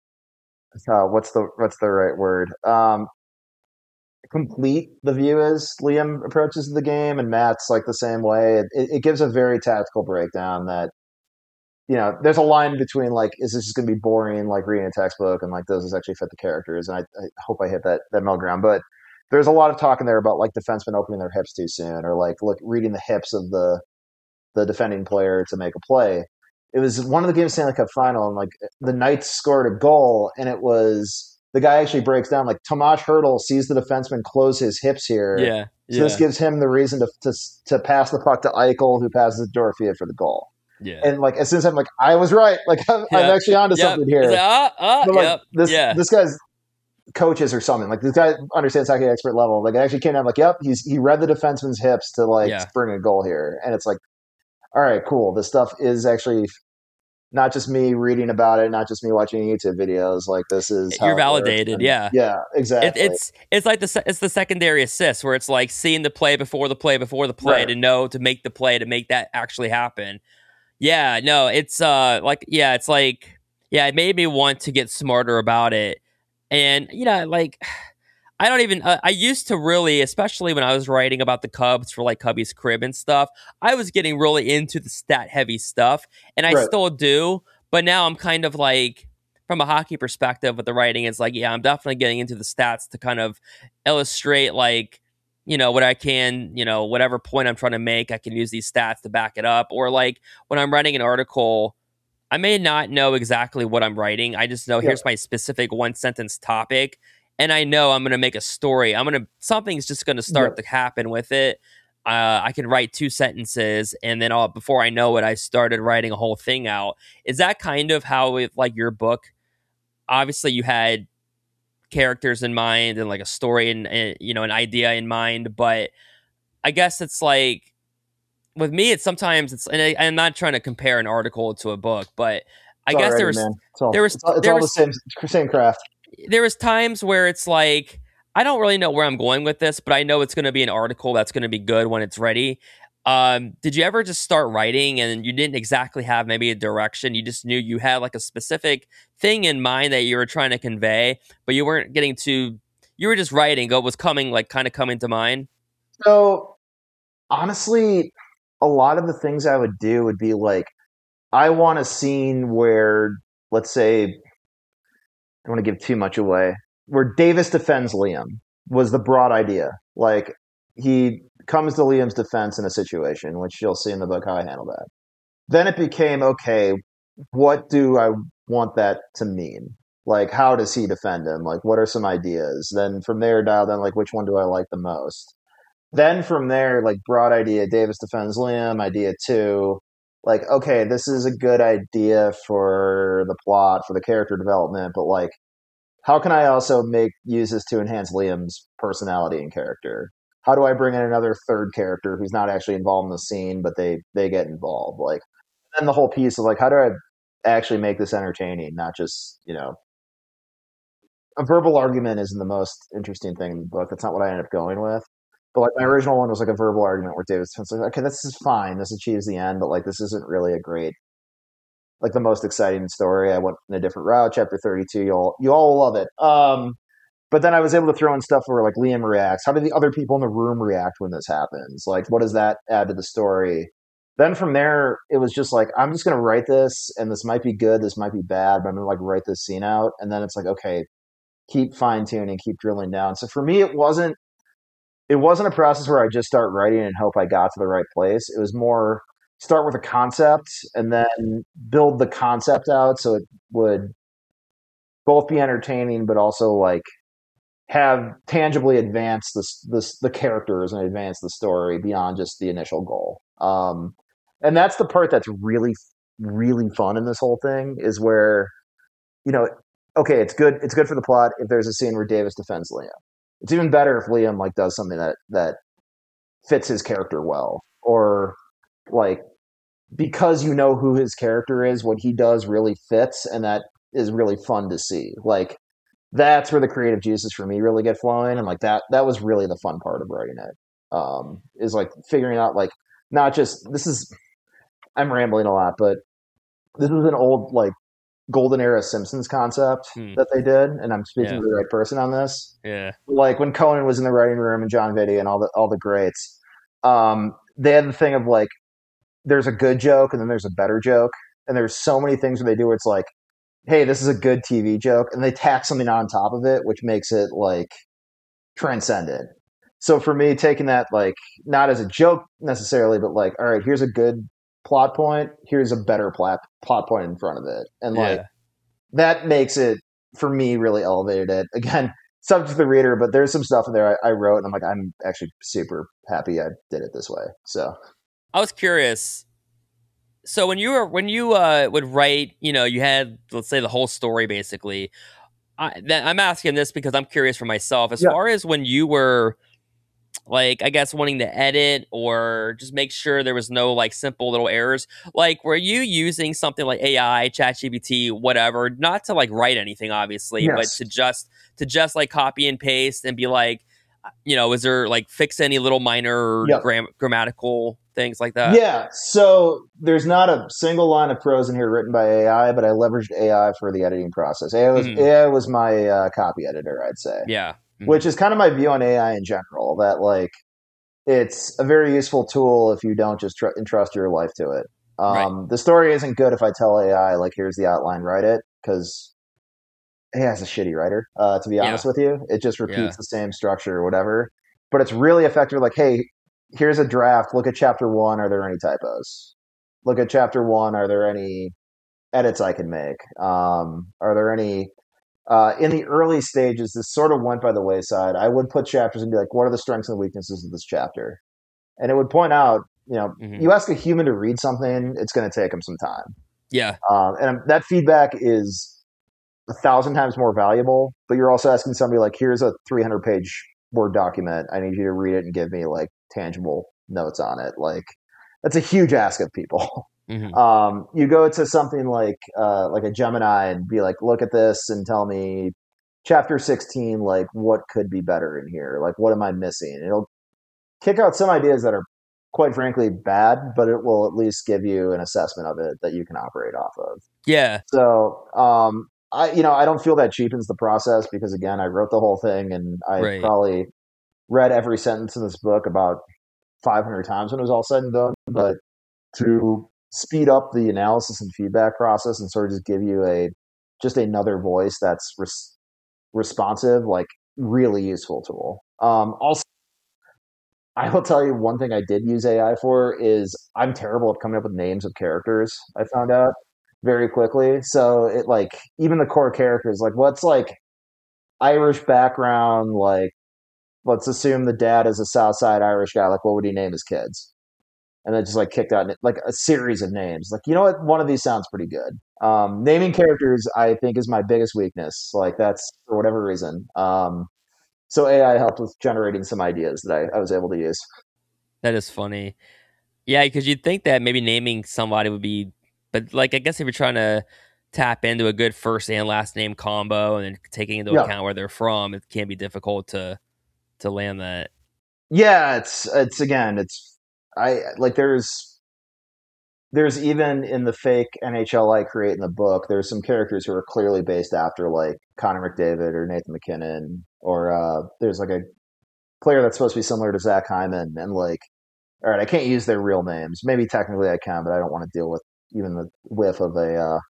what's the right word? Complete the view is Liam approaches the game, and Matt's like the same way. It gives a very tactical breakdown that, there's a line between like, is this just going to be boring, like reading a textbook, and like, does this actually fit the characters? And I hope I hit that middle ground. But there's a lot of talk in there about like defensemen opening their hips too soon, or like reading the hips of the defending player to make a play. It was one of the games Stanley Cup final, and like the Knights scored a goal, and it was the guy actually breaks down like Tomas Hertl sees the defenseman close his hips here. So this gives him the reason to pass the puck to Eichel, who passes to Dorothea for the goal. Yeah. And like as soon as I'm like, I was right. Like I'm actually onto something here. Like, this guy's coaches or something. Like this guy understands hockey expert level. Like I actually came down like, yep, he read the defenseman's hips to like spring a goal here. And it's like, all right, cool. This stuff is actually not just me reading about it, not just me watching YouTube videos. Like this is how you're validated. Yeah, exactly. It's like it's the secondary assist where it's like seeing the play before the play to know to make the play to make that actually happen. Yeah, no, it's it's like it made me want to get smarter about it, and like. I don't even, I used to really, especially when I was writing about the Cubs for like Cubby's Crib and stuff, I was getting really into the stat heavy stuff, and I still do, but now I'm kind of like, from a hockey perspective with the writing, it's like, I'm definitely getting into the stats to kind of illustrate like, what I can, whatever point I'm trying to make, I can use these stats to back it up, or like when I'm writing an article, I may not know exactly what I'm writing, I just know here's my specific one sentence topic, and I know I'm going to make a story. Something's just going to start to happen with it. I can write 2 sentences, and then before I know it, I started writing a whole thing out. Is that kind of how, with like your book, obviously you had characters in mind and like a story and an idea in mind, but I guess it's like with me, it's sometimes and I'm not trying to compare an article to a book, but I guess there was the same craft. There was times where it's like, I don't really know where I'm going with this, but I know it's going to be an article that's going to be good when it's ready. Did you ever just start writing and you didn't exactly have maybe a direction? You just knew you had like a specific thing in mind that you were trying to convey, but you weren't you were just writing what was coming to mind? So honestly, a lot of the things I would do would be like, I want a scene where, let's say, I don't want to give too much away. where Davis defends Liam was the broad idea. Like he comes to Liam's defense in a situation, which you'll see in the book how I handle that. Then it became, okay, what do I want that to mean? Like, how does he defend him? Like, what are some ideas? Then from there, dial down, like, which one do I like the most? Then from there, like, broad idea, Davis defends Liam, idea two, like, okay, this is a good idea for the plot, for the character development, but like, how can I also use this to enhance Liam's personality and character? How do I bring in another third character who's not actually involved in the scene, but they get involved? Like, and the whole piece of like, how do I actually make this entertaining, not just, a verbal argument isn't the most interesting thing in the book. That's not what I ended up going with. But like my original one was like a verbal argument where David's like, okay, this is fine. This achieves the end, but like this isn't really a great, like the most exciting story. I went in a different route. Chapter 32, you all will love it. But then I was able to throw in stuff where like Liam reacts. How do the other people in the room react when this happens? Like, what does that add to the story? Then from there, it was just like, I'm just going to write this, and this might be good, this might be bad, but I'm going to like write this scene out. And then it's like, okay, keep fine tuning, keep drilling down. So for me, it wasn't a process where I just start writing and hope I got to the right place. It was more start with a concept and then build the concept out so it would both be entertaining, but also like have tangibly advance the characters and advance the story beyond just the initial goal. And that's the part that's really, really fun in this whole thing is where, okay, it's good for the plot if there's a scene where Davis defends Liam. It's even better if Liam like does something that fits his character well, or like because you know who his character is, what he does really fits, and that is really fun to see. Like that's where the creative juices for me really get flowing, and like that was really the fun part of writing it. Is like figuring out like not just I'm rambling a lot, but this is an old like golden era Simpsons concept that they did, and I'm speaking to the right person on this. Yeah. Like when Conan was in the writing room and John Vitti and all the greats, they had the thing of like there's a good joke and then there's a better joke, and there's so many things where they do where it's like, hey, this is a good TV joke, and they tack something on top of it, which makes it like transcendent. So for me, taking that like not as a joke necessarily, but like, all right, here's a good plot point, here's a better plot point in front of it, and like that makes it for me really elevated it. Again, subject to the reader, but there's some stuff in there I wrote, and I'm like, I'm actually super happy I did it this way. So I was curious. So when you would write, you had, let's say, the whole story basically. I'm asking this because I'm curious for myself. As far as when you were, like, I guess wanting to edit or just make sure there was no like simple little errors, like were you using something like AI, ChatGPT, whatever, not to like write anything, obviously, but to just like copy and paste and be like, is there like fix any little minor grammatical things like that? Yeah. So there's not a single line of prose in here written by AI, but I leveraged AI for the editing process. AI was my copy editor, I'd say. Yeah. Which is kind of my view on AI in general, that like it's a very useful tool if you don't just entrust your life to it. The story isn't good if I tell AI, like, here's the outline, write it, because AI is a shitty writer, to be honest with you. It just repeats the same structure or whatever. But it's really effective, like, hey, here's a draft, look at chapter 1, are there any typos? Look at chapter 1, are there any edits I can make? Are there any... in the early stages, this sort of went by the wayside. I would put chapters and be like, what are the strengths and weaknesses of this chapter? And it would point out, you ask a human to read something, it's going to take them some time. Yeah. And that feedback is 1,000 times more valuable, but you're also asking somebody like, here's a 300-page Word document. I need you to read it and give me like tangible notes on it. Like that's a huge ask of people. You go to something like a Gemini and be like, look at this and tell me chapter 16, like what could be better in here? Like, what am I missing? It'll kick out some ideas that are quite frankly bad, but it will at least give you an assessment of it that you can operate off of. Yeah. So, I don't feel that cheapens the process because again, I wrote the whole thing and I probably read every sentence in this book about 500 times when it was all said and done, but to speed up the analysis and feedback process and sort of just give you just another voice that's responsive, like really useful tool. Also, I will tell you one thing I did use AI for is I'm terrible at coming up with names of characters. I found out very quickly. So it like even the core characters, like what's like Irish background, like let's assume the dad is a South Side Irish guy. Like what would he name his kids? And then just like kicked out like a series of names. Like you know what, one of these sounds pretty good. Naming characters, I think, is my biggest weakness. Like that's for whatever reason. So AI helped with generating some ideas that I was able to use. That is funny. Yeah, because you'd think that maybe naming somebody would be, but like I guess if you're trying to tap into a good first and last name combo and then taking into Yeah, account where they're from, it can be difficult to land that. yeah. It's again, it's I like there's even in the fake NHL I create in the book, there's some characters who are clearly based after like Connor McDavid or Nathan McKinnon, or there's like a player that's supposed to be similar to Zach Hyman, and like, all right, I can't use their real names. Maybe technically I can, but I don't want to deal with even the whiff of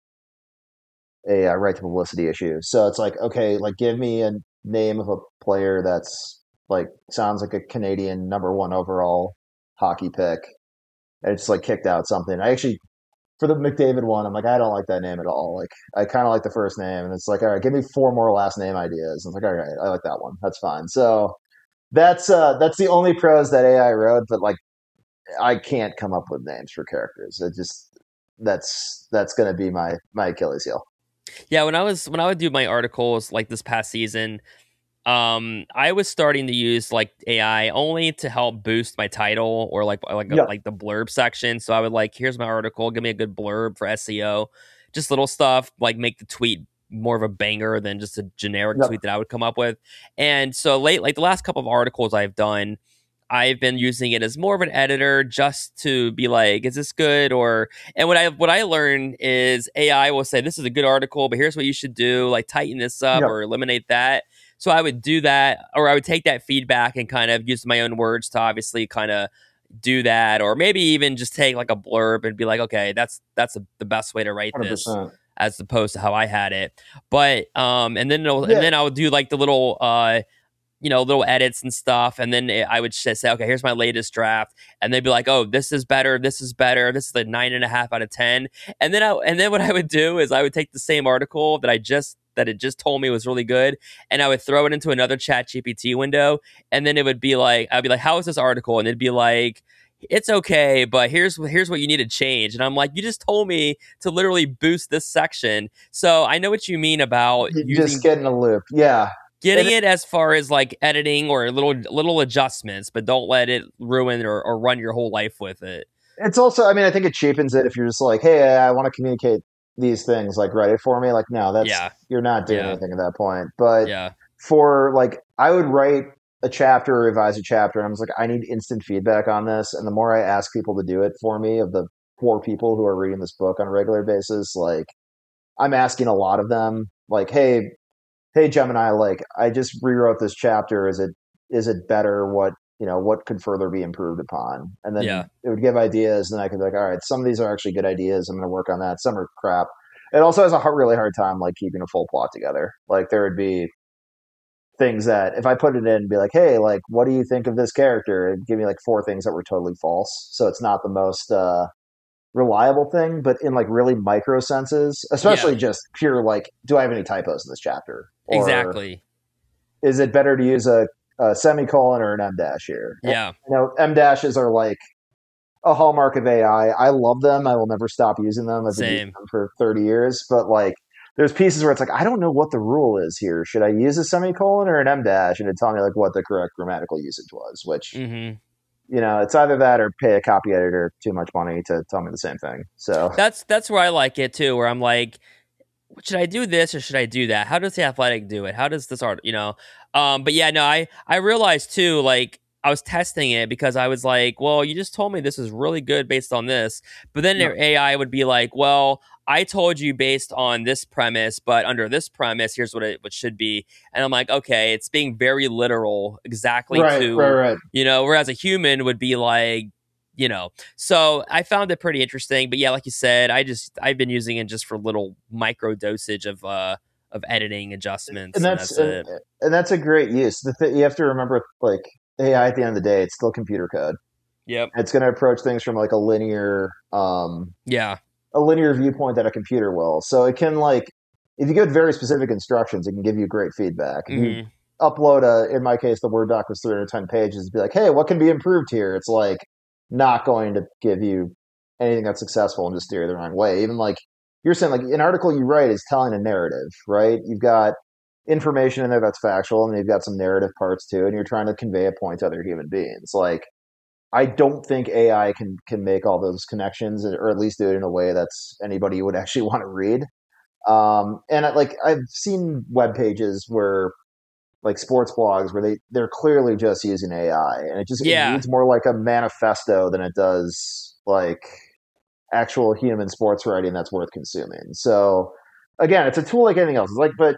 a right to publicity issue. So it's like, okay, like give me a name of a player that's like sounds like a Canadian number one overall hockey pick. And it's like kicked out something. I actually for the McDavid one, I'm like, I don't like that name at all. Like I kind of like the first name, and it's like, all right, give me four more last name ideas. And it's like, all right, I like that one. That's fine. So that's the only pros that AI wrote, but like I can't come up with names for characters. It just that's going to be my Achilles heel. Yeah, when I would do my articles like this past season, I was starting to use like AI only to help boost my title or Yeah, like the blurb section. So I would like, here's my article, give me a good blurb for SEO, just little stuff like make the tweet more of a banger than just a generic yeah, tweet that I would come up with. And so late, like the last couple of articles I've done, I've been using it as more of an editor just to be like, is this good? Or and what I learned is AI will say this is a good article, but here's what you should do, like tighten this up yeah, or eliminate that. So I would do that, or I would take that feedback and kind of use my own words to obviously kind of do that, or maybe even just take like a blurb and be like, okay, that's the best way to write this 100%. as opposed to how I had it. But and Yeah, then I would do like the little little edits and stuff. And then I would just say, okay, here's my latest draft. And they'd be like, oh, this is better. This is better. This is a 9.5 out of 10. And then what I would do is I would take the same article that it just told me was really good. And I would throw it into another chat GPT window. And then it would be like, I'd be like, how is this article? And it'd be like, it's okay, but here's what you need to change. And I'm like, you just told me to literally boost this section. So I know what you mean about you just using get in a loop. Yeah, getting and it as far as like editing or little adjustments, but don't let it ruin or run your whole life with it. it's also, I mean, I think it cheapens it if you're just like, hey, I want to communicate these things, like write it for me. Like, no, that's Yeah, you're not doing yeah, anything at that point. But yeah, for like, I would write a chapter or revise a chapter, and I was like, I need instant feedback on this. And the more I ask people to do it for me, of the four people who are reading this book on a regular basis, like I'm asking a lot of them, like, hey Gemini, like I just rewrote this chapter. Is it better? What could further be improved upon? And then yeah, it would give ideas, and I could be like, all right, some of these are actually good ideas. I'm going to work on that. Some are crap. It also has a really hard time like keeping a full plot together. Like there would be things that if I put it in and be like, hey, like what do you think of this character? It'd give me like four things that were totally false. So it's not the most reliable thing, but in like really micro senses, yeah, especially just pure like, do I have any typos in this chapter? Or exactly. is it better to use a semicolon or an M dash here? And, Yeah, M dashes are like a hallmark of AI. I love them. I will never stop using them. I've been using same. them for 30 years. But like, there's pieces where it's like, I don't know what the rule is here. Should I use a semicolon or an M dash? And it tell me like what the correct grammatical usage was, which, Hmm. it's either that or pay a copy editor too much money to tell me the same thing. So, That's where I like it too, where I'm like, should I do this or should I do that? How does the Athletic do it? How does this art, but yeah, no, I realized too, like I was testing it because I was like, well, you just told me this is really good based on this, but then yeah, their AI would be like, well, I told you based on this premise, but under this premise, here's what should be. And I'm like, okay, it's being very literal exactly right, right, to, right. whereas a human would be like, so I found it pretty interesting. But yeah, like you said, I've been using it just for little micro dosage of editing adjustments, and and that's that's it. and that's a great use. You have to remember, like AI at the end of the day, it's still computer code. Yep. It's going to approach things from like Yeah. a linear viewpoint that a computer will. So it can, like, if you give very specific instructions, it can give you great feedback. If you Hmm. upload in my case, the Word doc was 310 pages, be like, hey, what can be improved here? It's like not going to give you anything that's successful and just steer you the wrong way. Even like you're saying, like an article you write is telling a narrative, right? You've got information in there that's factual, and you've got some narrative parts too, and you're trying to convey a point to other human beings. Like, I don't think AI can make all those connections, or at least do it in a way that's anybody would actually want to read. And like I've seen web pages where, like sports blogs, where they're clearly just using AI, and it Yeah. reads more like a manifesto than it does like actual human sports writing that's worth consuming. So again, it's a tool like anything else. It's like, but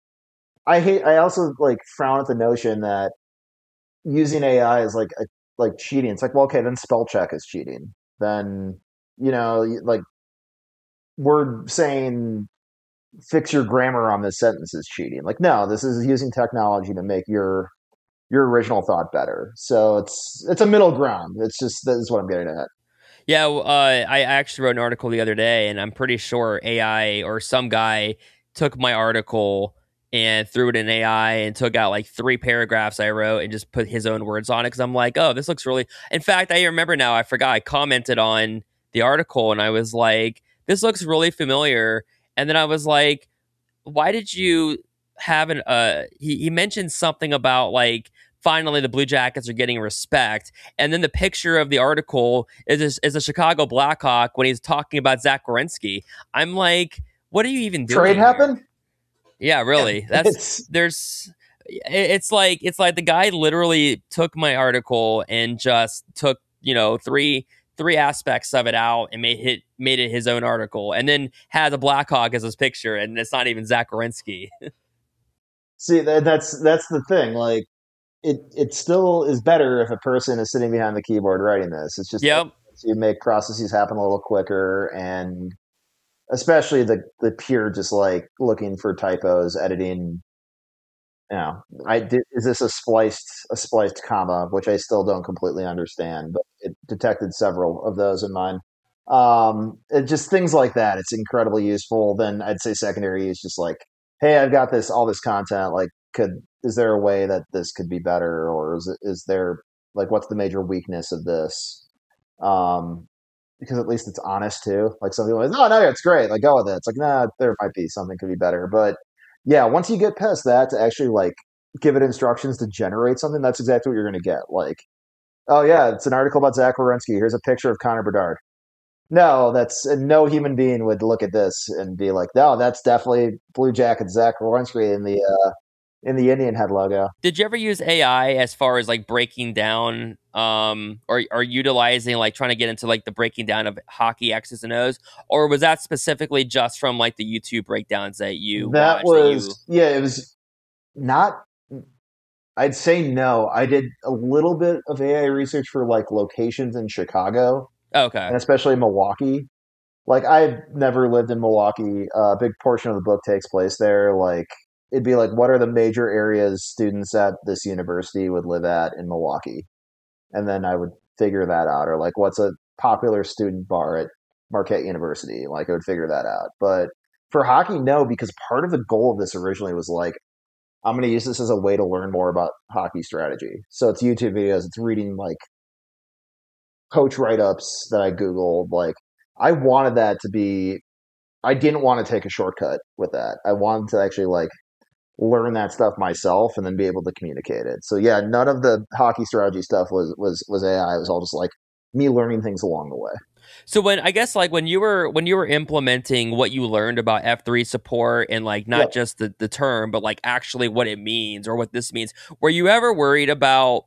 I also like frown at the notion that using AI is like cheating. It's like, well, okay, then spell check is cheating. Then, like we're saying fix your grammar on this sentence is cheating. Like, no, this is using technology to make your original thought better. So it's a middle ground. It's just, this is what I'm getting at. Yeah, I actually wrote an article the other day, and I'm pretty sure AI or some guy took my article and threw it in AI and took out like 3 paragraphs I wrote and just put his own words on it, because I'm like, oh, this looks really. In fact, I remember now. I forgot. I commented on the article and I was like, this looks really familiar. And then I was like, why did you have an he mentioned something about like finally the Blue Jackets are getting respect, and then the picture of the article is a Chicago Blackhawk when he's talking about Zach Werenski. I'm like, what are you even doing Trade here? happen? Yeah, really. It's It's like the guy literally took my article and just took, three aspects of it out and made it his own article, and then had the Blackhawk as his picture, and it's not even Zach Werenski. see that's the thing. Like, it still is better if a person is sitting behind the keyboard writing this. It's just Yep. you make processes happen a little quicker, and especially the pure just like looking for typos, editing. Is this a spliced comma, which I still don't completely understand, but it detected several of those in mine. Just things like that. It's incredibly useful. Then I'd say secondary is just like, hey, I've got all this content. Like, is there a way that this could be better, or is there, like, what's the major weakness of this? Because at least it's honest too. Like, some people are like, no, it's great. Like, go with it. It's like, nah, there might be something could be better. But yeah, once you get past that, to actually like give it instructions to generate something, that's exactly what you're going to get. Like, oh yeah, it's an article about Zach Werenski. Here's a picture of Connor Bedard. No, no human being would look at this and be like, no, that's definitely Blue Jacket Zach Werenski in the Indian head logo. Did you ever use AI as far as like breaking down, or utilizing, like trying to get into like the breaking down of hockey X's and O's, or was that specifically just from like the YouTube breakdowns that you That watched? was yeah, it was not. I'd say no. I did a little bit of AI research for like locations in Chicago Okay. and especially Milwaukee. Like, I've never lived in Milwaukee. A big portion of the book takes place there. Like, it'd be like, what are the major areas students at this university would live at in Milwaukee? And then I would figure that out. Or like, what's a popular student bar at Marquette University? Like, I would figure that out. But for hockey, no, because part of the goal of this originally was like, I'm going to use this as a way to learn more about hockey strategy. So it's YouTube videos, it's reading like coach write-ups that I Googled. Like, I wanted that to be, I didn't want to take a shortcut with that. I wanted to actually like learn that stuff myself and then be able to communicate it. So yeah, none of the hockey strategy stuff was AI. It was all just like me learning things along the way. So when, I guess, like when you were implementing what you learned about F3 support, and like not Yep. just the term, but like actually what it means or what this means, were you ever worried about,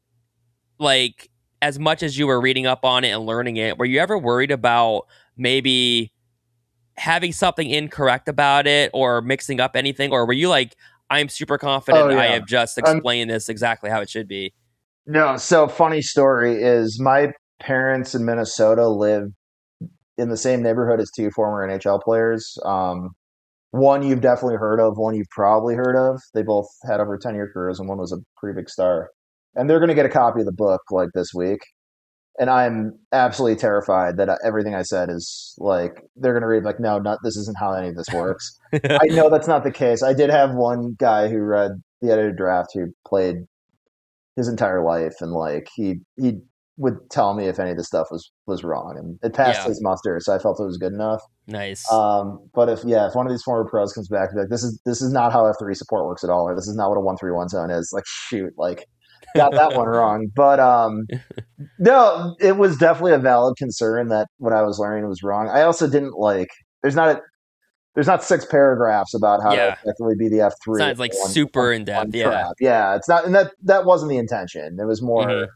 like, as much as you were reading up on it and learning it, were you ever worried about maybe having something incorrect about it or mixing up anything? Or were you like, I'm super confident Oh, I yeah. have just explained this exactly how it should be? No, so funny story is my parents in Minnesota live in the same neighborhood as two former NHL players. One you've definitely heard of, one you've probably heard of. They both had over 10-year careers, and one was a pretty big star. And they're going to get a copy of the book like this week. And I'm absolutely terrified that everything I said is like they're going to read like, no, not this isn't how any of this works. I know that's not the case. I did have one guy who read the edited draft who played his entire life, and like he would tell me if any of this stuff was wrong, and it passed Yeah. his muster, so I felt it was good enough. Nice. But if one of these former pros comes back and be like, this is not how F3 support works at all, or this is not what a 1-3-1 zone is, like shoot, like got that one wrong. But no, it was definitely a valid concern that what I was learning was wrong. I also didn't like. There's not 6 paragraphs about how Yeah. to effectively be the F3. Sounds like super in depth. Yeah. Trap. Yeah, it's not, and that wasn't the intention. It was more Mhm.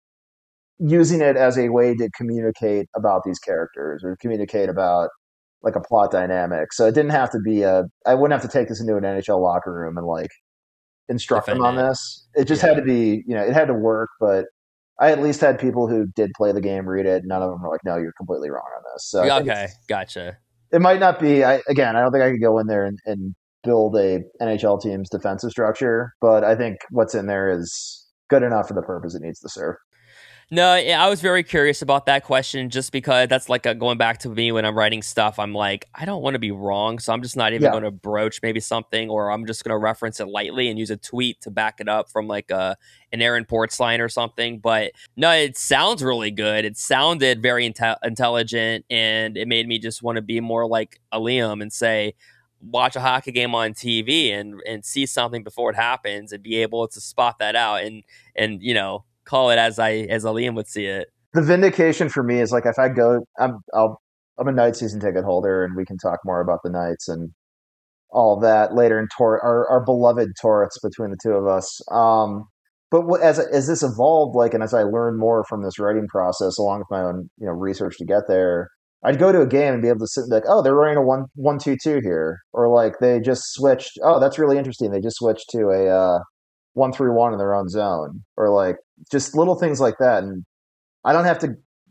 using it as a way to communicate about these characters or communicate about like a plot dynamic. So it didn't have to be I wouldn't have to take this into an NHL locker room and like instruct them on Defend it. this. It just Yeah. had to be, it had to work, but I at least had people who did play the game read it. None of them were like, no, you're completely wrong on this. So I think Okay. Gotcha. it might not be, I don't think I could go in there and build a NHL team's defensive structure, but I think what's in there is good enough for the purpose it needs to serve. No, yeah, I was very curious about that question just because that's like going back to me when I'm writing stuff. I'm like, I don't want to be wrong, so I'm just not even Yeah. going to broach maybe something, or I'm just going to reference it lightly and use a tweet to back it up from like an Aaron Portzline or something. But no, it sounds really good. It sounded very intelligent, and it made me just want to be more like a Liam and say, watch a hockey game on TV and see something before it happens and be able to spot that out and call it as Liam would see it. The vindication for me is like if I go, I'm a night season ticket holder, and we can talk more about the Knights and all of that later in our beloved Torts between the two of us. But as this evolved, like, and as I learned more from this writing process, along with my own research to get there, I'd go to a game and be able to sit and be like, oh, they're running a 1-1-2-2 here, or like they just switched. Oh, that's really interesting. They just switched to a 1-3-1 in their own zone, or like just little things like that. And I don't have to.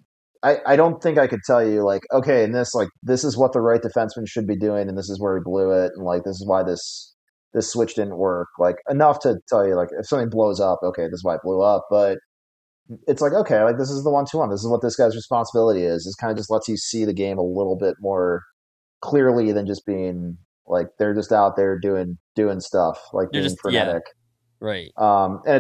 I don't think I could tell you like, okay, and this is what the right defenseman should be doing, and this is where he blew it, and like this is why this switch didn't work. Like enough to tell you like if something blows up, okay, this is why it blew up. But it's like, okay, like this is the 1-2-1. This is what this guy's responsibility is. This kind of just lets you see the game a little bit more clearly than just being like they're just out there doing stuff, like They're being just frenetic. right. And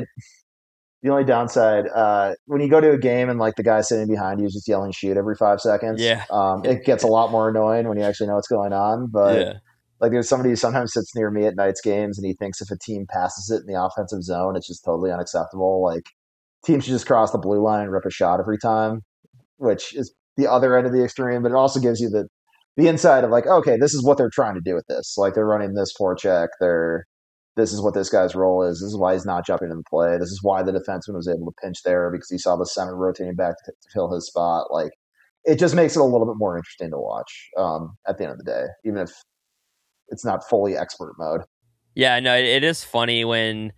the only downside, when you go to a game and like the guy sitting behind you is just yelling "shoot" every 5 seconds, Yeah. it gets a lot more annoying when you actually know what's going on. But Yeah. like there's somebody who sometimes sits near me at Knights games, and he thinks if a team passes it in the offensive zone, it's just totally unacceptable. Like teams should just cross the blue line and rip a shot every time, which is the other end of the extreme. But it also gives you the insight of like, okay, this is what they're trying to do with this. Like they're running this forecheck. This is what this guy's role is. This is why he's not jumping in the play. This is why the defenseman was able to pinch there because he saw the center rotating back to fill his spot. Like it just makes it a little bit more interesting to watch at the end of the day, even if it's not fully expert mode. Yeah, no, it is funny when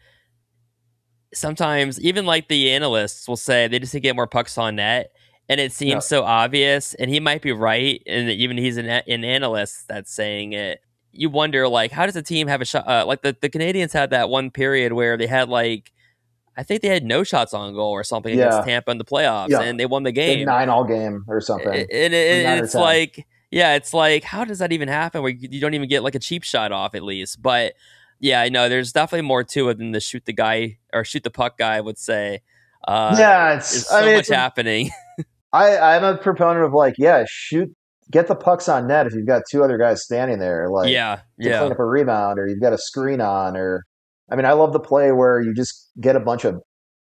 sometimes even like the analysts will say they just need to get more pucks on net, and it seems so obvious, and he might be right, and even he's an analyst that's saying it. You wonder, like, how does a team have a shot? Like the Canadians had that one period where they had like, I think they had no shots on goal or something against Tampa in the playoffs, and they won the game. 9-all game or something. And it's like, yeah, it's like, how does that even happen where you don't even get like a cheap shot off at least? But yeah, I know there's definitely more to it than the shoot the guy or shoot the puck guy would say. There's so much happening. I'm a proponent of like, get the pucks on net if you've got two other guys standing there, like to clean up a rebound, or you've got a screen on, or I mean, I love the play where you just get a bunch of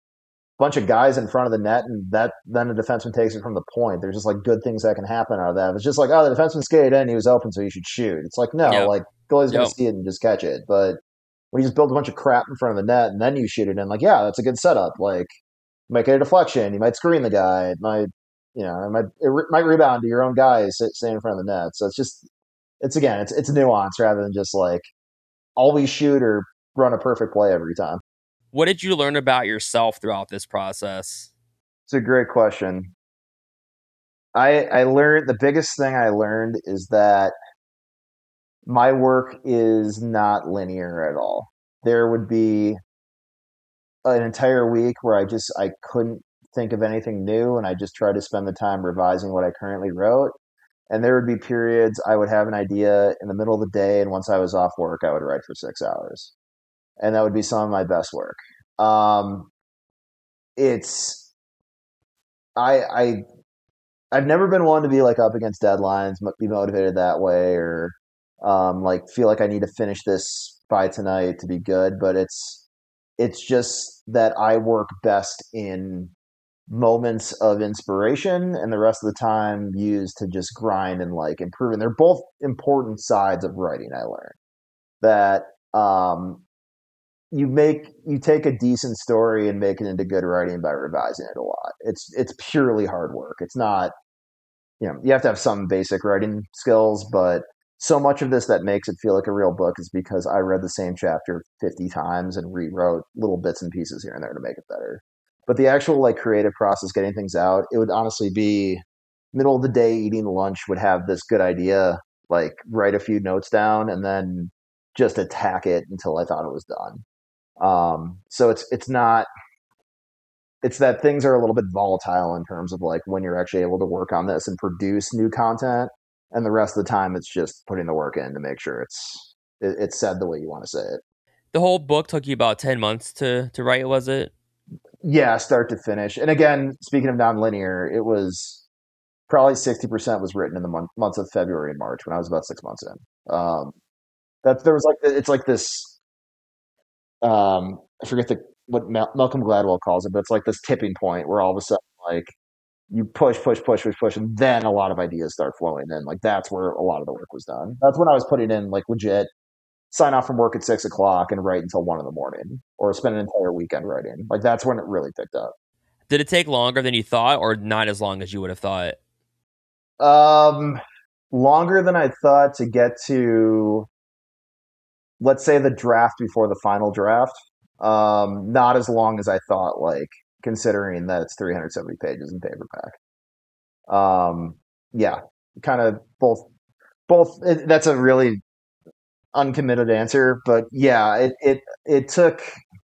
guys in front of the net, and then the defenseman takes it from the point. There's just like good things that can happen out of that. It's just like, oh, the defenseman skated in, he was open, so you should shoot. It's like, no, like goalie's gonna see it and just catch it. But when you just build a bunch of crap in front of the net and then you shoot it in, like, yeah, that's a good setup. Like, you might get a deflection, you might screen the guy, it might rebound to your own guy sitting in front of the net. So it's nuance rather than just like always shoot or run a perfect play every time. What did you learn about yourself throughout this process? It's a great question. I learned the biggest thing I learned is that my work is not linear at all. There would be an entire week where I couldn't think of anything new, and I just tried to spend the time revising what I currently wrote. And there would be periods I would have an idea in the middle of the day, and once I was off work, I would write for 6 hours, and that would be some of my best work. Um, it's I I've never been one to be like up against deadlines, be motivated that way, or like feel like I need to finish this by tonight to be good. But it's just that I work best in moments of inspiration, and the rest of the time used to just grind and like improve. And they're both important sides of writing. I learned that you take a decent story and make it into good writing by revising it a lot. It's purely hard work. It's not, you have to have some basic writing skills, but so much of this that makes it feel like a real book is because I read the same chapter 50 times and rewrote little bits and pieces here and there to make it better. But the actual like creative process, getting things out, it would honestly be middle of the day eating lunch, would have this good idea, like write a few notes down and then just attack it until I thought it was done. So it's not, it's that things are a little bit volatile in terms of like when you're actually able to work on this and produce new content, and the rest of the time it's just putting the work in to make sure it's said the way you want to say it. The whole book took you about 10 months to write, was it? Yeah, start to finish. And again, speaking of nonlinear, it was probably 60% was written in the months of February and March when I was about 6 months in. That there was like it's like this. I forget what Malcolm Gladwell calls it, but it's like this tipping point where all of a sudden, like you push, and then a lot of ideas start flowing in. Like that's where a lot of the work was done. That's when I was putting in like legit sign off from work at 6 o'clock and write until 1 in the morning, or spend an entire weekend writing. Like that's when it really picked up. Did it take longer than you thought, or not as long as you would have thought? Longer than I thought to get to, let's say, the draft before the final draft. Not as long as I thought, like considering that it's 370 pages in paperback. Yeah, kind of both. That's a really uncommitted answer, but yeah, it took.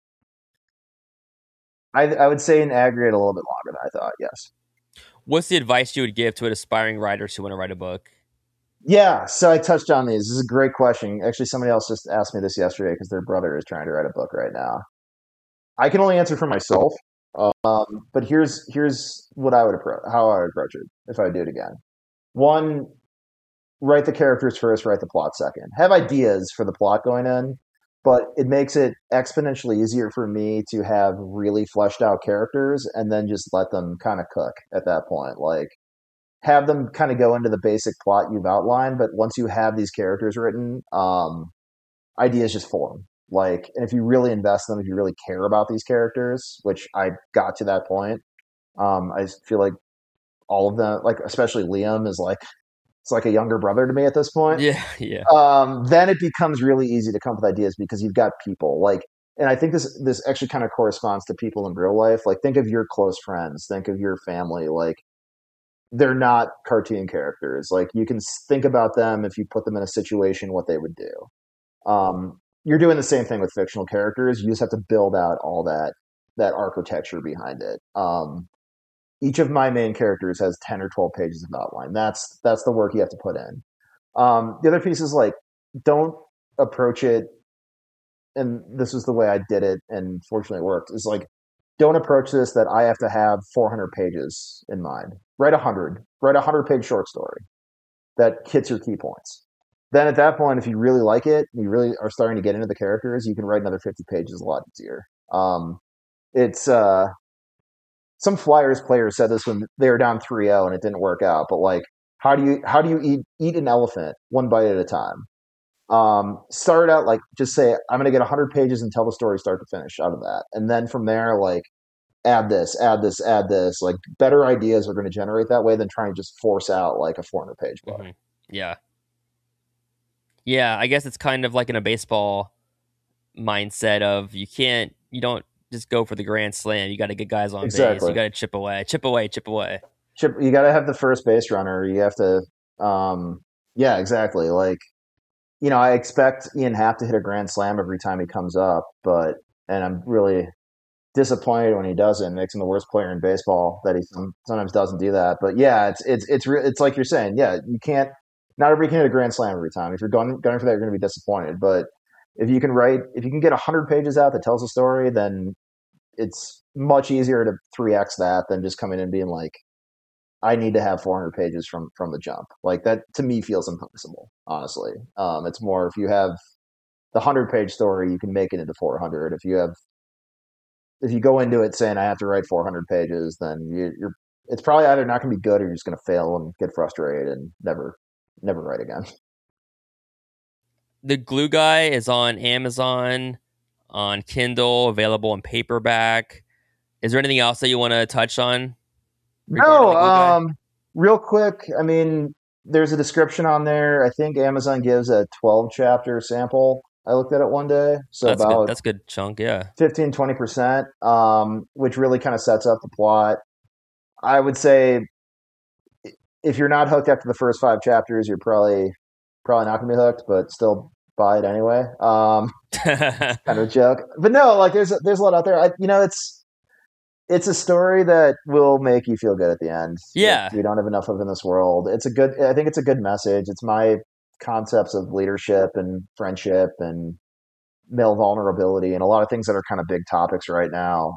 I would say in aggregate a little bit longer than I thought. Yes. What's the advice you would give to aspiring writers who want to write a book? Yeah, so I touched on these. This is a great question. Actually, somebody else just asked me this yesterday because their brother is trying to write a book right now. I can only answer for myself, but here's what I would how I would approach it if I do it again. One, write the characters first, write the plot second. Have ideas for the plot going in, but it makes it exponentially easier for me to have really fleshed out characters and then just let them kind of cook at that point. Like have them kind of go into the basic plot you've outlined, but once you have these characters written, ideas just form. Like, and if you really invest in them, if you really care about these characters, which I got to that point, I feel like all of them, like especially Liam, is like it's like a younger brother to me at this point. Yeah. Then it becomes really easy to come up with ideas because you've got people like, and I think this actually kind of corresponds to people in real life. Like, think of your close friends, think of your family. Like, they're not cartoon characters. Like, you can think about them if you put them in a situation, what they would do. You're doing the same thing with fictional characters. You just have to build out all that architecture behind it. Each of my main characters has 10 or 12 pages of outline. That's the work you have to put in. The other piece is like, don't approach it, and this is the way I did it, and fortunately it worked, is like, don't approach this that I have to have 400 pages in mind. Write 100-page short story that hits your key points. Then at that point, if you really like it, you really are starting to get into the characters, you can write another 50 pages a lot easier. It's some Flyers players said this when they were down 3-0 and it didn't work out, but like, how do you eat an elephant one bite at a time? Start out like, just say, I'm going to get 100 pages and tell the story start to finish out of that. And then from there, like, add this. Like, better ideas are going to generate that way than trying to just force out like a 400-page book. Mm-hmm. Yeah, I guess it's kind of like in a baseball mindset of you don't just go for the grand slam. You got to get guys on base. You got to chip away. You got to have the first base runner. You have to, yeah, exactly. Like, I expect Ian Happ to hit a grand slam every time he comes up, and I'm really disappointed when he doesn't. It makes him the worst player in baseball that he sometimes doesn't do that. But yeah, it's like you're saying. Yeah, you can't. Not everybody can hit a grand slam every time. If you're gunning for that, you're going to be disappointed. But if you can get 100 pages out that tells a story, then it's much easier to 3x that than just coming in and being like, I need to have 400 pages from the jump. Like that to me feels impossible. Honestly, it's more if you have the 100-page story, you can make it into 400. If you go into it saying I have to write 400 pages, then you're it's probably either not going to be good or you're just going to fail and get frustrated and never write again. The Glue Guy is on Amazon, on Kindle, available in paperback. Is there anything else that you want to touch on? No, real quick. I mean, there's a description on there. I think Amazon gives a 12-chapter sample. I looked at it one day, so That's about good. That's a good chunk, yeah. 15-20%, which really kind of sets up the plot. I would say if you're not hooked after the first 5 chapters, you're probably not going to be hooked, but still buy it anyway. Kind of a joke, but no, like there's a lot out there. It's a story that will make you feel good at the end. Yeah, we don't have enough of in this world. I think it's a good message. It's my concepts of leadership and friendship and male vulnerability and a lot of things that are kind of big topics right now.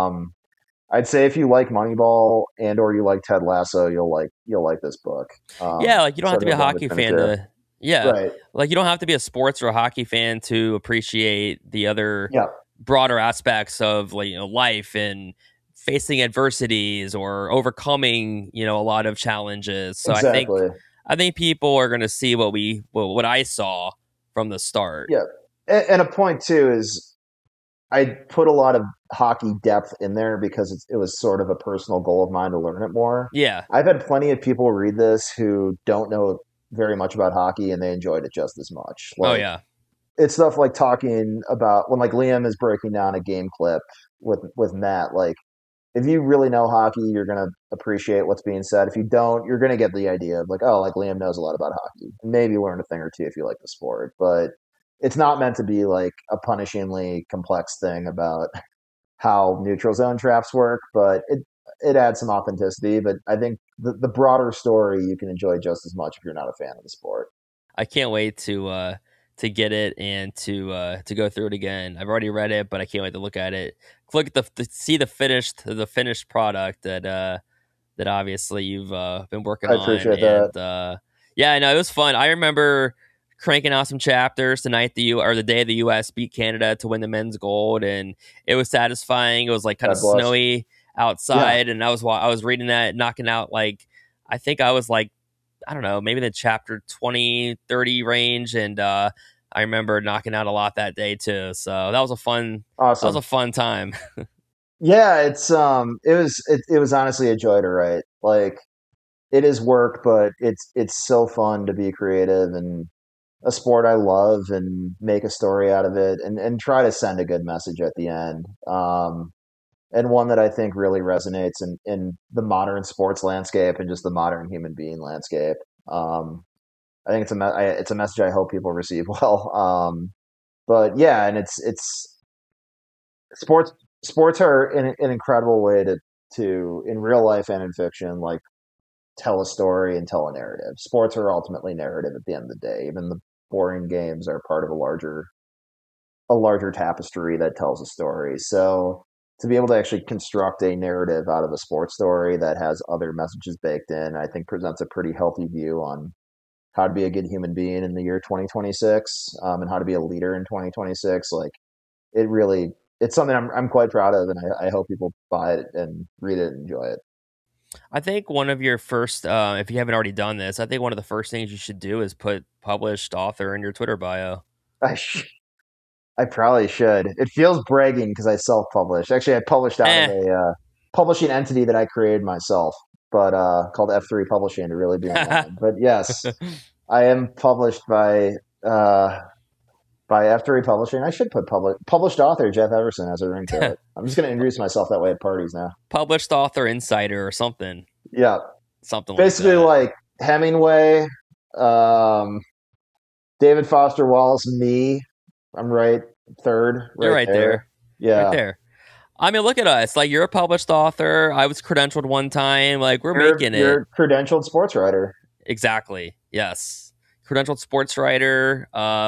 I'd say if you like Moneyball and or you like Ted Lasso, you'll like this book. Yeah, like you don't have to be a hockey fan to. Yeah, right. Like you don't have to be a sports or a hockey fan to appreciate the other Yeah. broader aspects of life and facing adversities or overcoming a lot of challenges. So Exactly. I think people are going to see what I saw from the start. Yeah, and a point too is I put a lot of hockey depth in there because it was sort of a personal goal of mine to learn it more. Yeah, I've had plenty of people read this who don't know very much about hockey and they enjoyed it just as much. oh yeah. It's stuff like talking about when like Liam is breaking down a game clip with Matt. Like if you really know hockey, you're gonna appreciate what's being said. If you don't, you're gonna get the idea of like, oh, like Liam knows a lot about hockey. Maybe learn a thing or two if you like the sport, but it's not meant to be like a punishingly complex thing about how neutral zone traps work. But it adds some authenticity. But I think the broader story you can enjoy just as much if you're not a fan of the sport. I can't wait to get it and to go through it again. I've already read it, but I can't wait to look at it. Look at see the finished product that obviously you've been working on. I appreciate that. Yeah, no, it was fun. I remember cranking out some chapters the day the U.S. beat Canada to win the men's gold, and it was satisfying. It was like kind of snowy outside, and I was reading that, knocking out like I think I was like, I don't know, maybe the chapter 20, 30 range. And I remember knocking out a lot that day too. So that was awesome. That was a fun time. Yeah, it was honestly a joy to write. Like it is work, but it's so fun to be creative and a sport I love and make a story out of it and try to send a good message at the end. And one that I think really resonates in the modern sports landscape and just the modern human being landscape. I think it's a message I hope people receive well. But yeah, and it's sports are an incredible way to in real life and in fiction, like tell a story and tell a narrative. Sports are ultimately narrative at the end of the day. Even the boring games are part of a larger tapestry that tells a story. So to be able to actually construct a narrative out of a sports story that has other messages baked in, I think presents a pretty healthy view on how to be a good human being in the year 2026, and how to be a leader in 2026. Like it's something I'm quite proud of, and I hope people buy it and read it and enjoy it. I think one of your first, if you haven't already done this, I think one of the first things you should do is put published author in your Twitter bio. I probably should. It feels bragging because I self-published. Actually, I published out of a publishing entity that I created myself, but called F3 Publishing to really be online. But yes, I am published by F3 Publishing. I should put published author Jeff Everson as a ring to it. I'm just going to introduce myself that way at parties now. Published author insider or something. Yeah, something basically like Hemingway. David Foster Wallace, me. I'm right third, You're right there. Right Yeah, there. I mean, look at us. Like, you're a published author. I was credentialed one time. Like, we're making it. you're a credentialed sports writer. Exactly. Yes. Credentialed sports writer.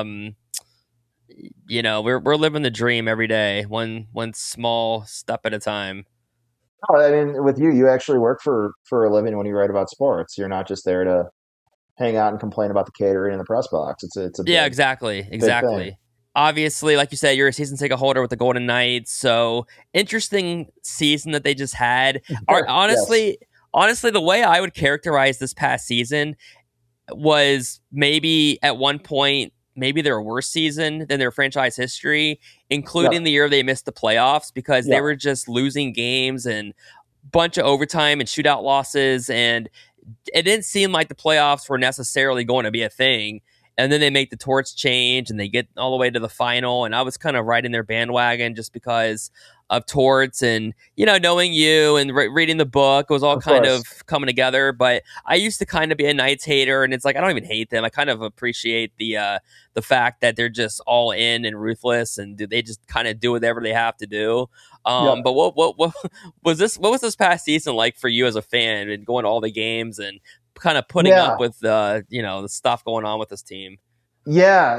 We're living the dream every day, one small step at a time. Oh, I mean, with you, you actually work for a living when you write about sports. You're not just there to hang out and complain about the catering in the press box. It's a Yeah, big exactly. big thing. Exactly. Obviously, like you said, you're a season ticket holder with the Golden Knights. So interesting season that they just had. Yes. Honestly, the way I would characterize this past season was maybe at one point, maybe their worst season than their franchise history, including Yep. the year they missed the playoffs because they Yep. were just losing games and bunch of overtime and shootout losses, and it didn't seem like the playoffs were necessarily going to be a thing. And then they make the torch change and they get all the way to the final. And I was kind of riding their bandwagon just because of torts and, knowing you and reading the book. It was all Of kind course. of coming together. But I used to kind of be a Knights hater. And it's like, I don't even hate them. I kind of appreciate the fact that they're just all in and ruthless and they just kind of do whatever they have to do. Yep. But what was this? What was this past season like for you as a fan and going to all the games and kind of putting Yeah. up with the stuff going on with this team? Yeah.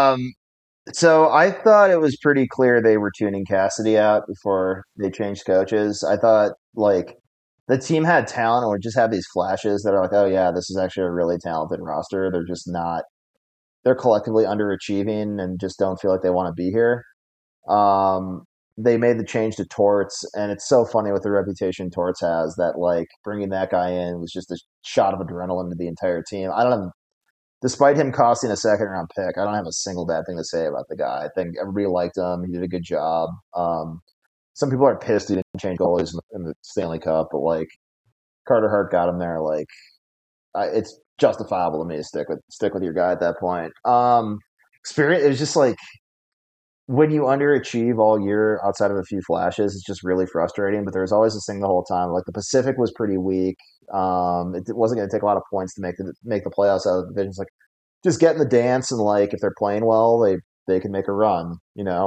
So I thought it was pretty clear they were tuning Cassidy out before they changed coaches. I thought like the team had talent and would just have these flashes that are like, oh yeah, this is actually a really talented roster. They're just not. They're collectively underachieving and just don't feel like they want to be here. Um, they made the change to Torts, and it's so funny with the reputation Torts has that like bringing that guy in was just a shot of adrenaline to the entire team. I don't have, despite him costing a second round pick, I don't have a single bad thing to say about the guy. I think everybody liked him. He did a good job. Some people are pissed he didn't change goalies in the Stanley Cup, but like Carter Hart got him there. Like it's justifiable to me to stick with your guy at that point. Experience. It was just like when you underachieve all year outside of a few flashes, it's just really frustrating. But there's always this thing the whole time. Like the Pacific was pretty weak. It wasn't going to take a lot of points to make the playoffs out of the division. It's like just get in the dance and like if they're playing well, they can make a run.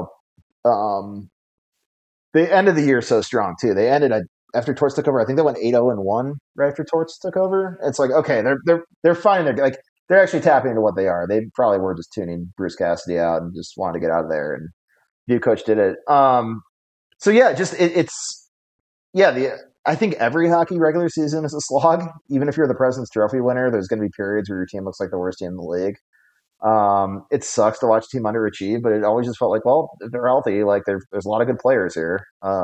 Um, they ended the year so strong too. They ended after Torts took over. I think they went 8-0-1 right after Torts took over. It's like okay, they're finding their like they're actually tapping into what they are. They probably were just tuning Bruce Cassidy out and just wanted to get out of there. And new coach did it. So yeah, just it's yeah. I think every hockey regular season is a slog. Even if you're the President's Trophy winner, there's going to be periods where your team looks like the worst team in the league. It sucks to watch a team underachieve, but it always just felt like, well, if they're healthy, like there's a lot of good players here.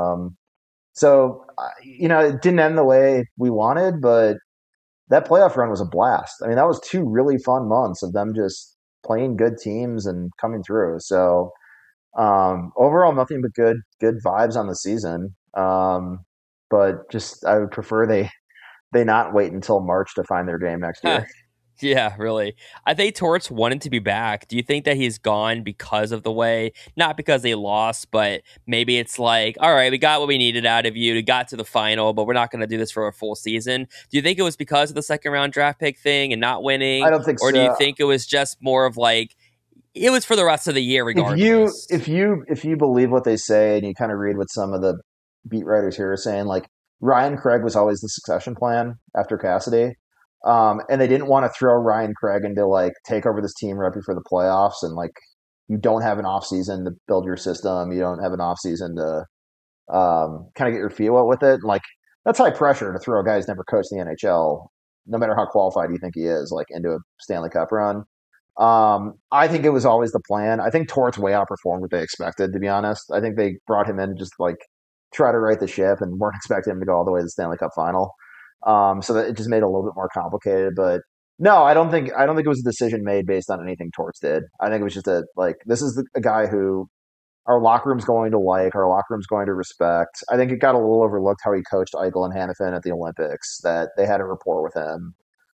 It didn't end the way we wanted, but that playoff run was a blast. I mean, that was 2 really fun months of them just playing good teams and coming through. So overall, nothing but good vibes on the season. But just I would prefer they not wait until March to find their game next year. Yeah, really. I think Torts wanted to be back. Do you think that he's gone because of the way, not because they lost, but maybe it's like, all right, we got what we needed out of you. We got to the final, but we're not going to do this for a full season. Do you think it was because of the second round draft pick thing and not winning? I don't think or so. do you think it was just more of like, it was for the rest of the year regardless? If you believe what they say and you kind of read what some of the beat writers here are saying, like Ryan Craig was always the succession plan after Cassidy. And they didn't want to throw Ryan Craig into like take over this team right before the playoffs and like you don't have an off season to build your system. You don't have an off season to kind of get your feet wet with it. And like that's high pressure to throw a guy who's never coached the NHL, no matter how qualified you think he is, like into a Stanley Cup run. I think it was always the plan. I think Torts way outperformed what they expected, to be honest. I think they brought him in to just like try to right the ship and weren't expecting him to go all the way to the Stanley Cup final. So that it just made it a little bit more complicated. But no, I don't think it was a decision made based on anything Torts did. I think it was just this is a guy who our locker room's going to like, our locker room's going to respect. I think it got a little overlooked how he coached Eichel and Hannafin at the Olympics, that they had a rapport with him.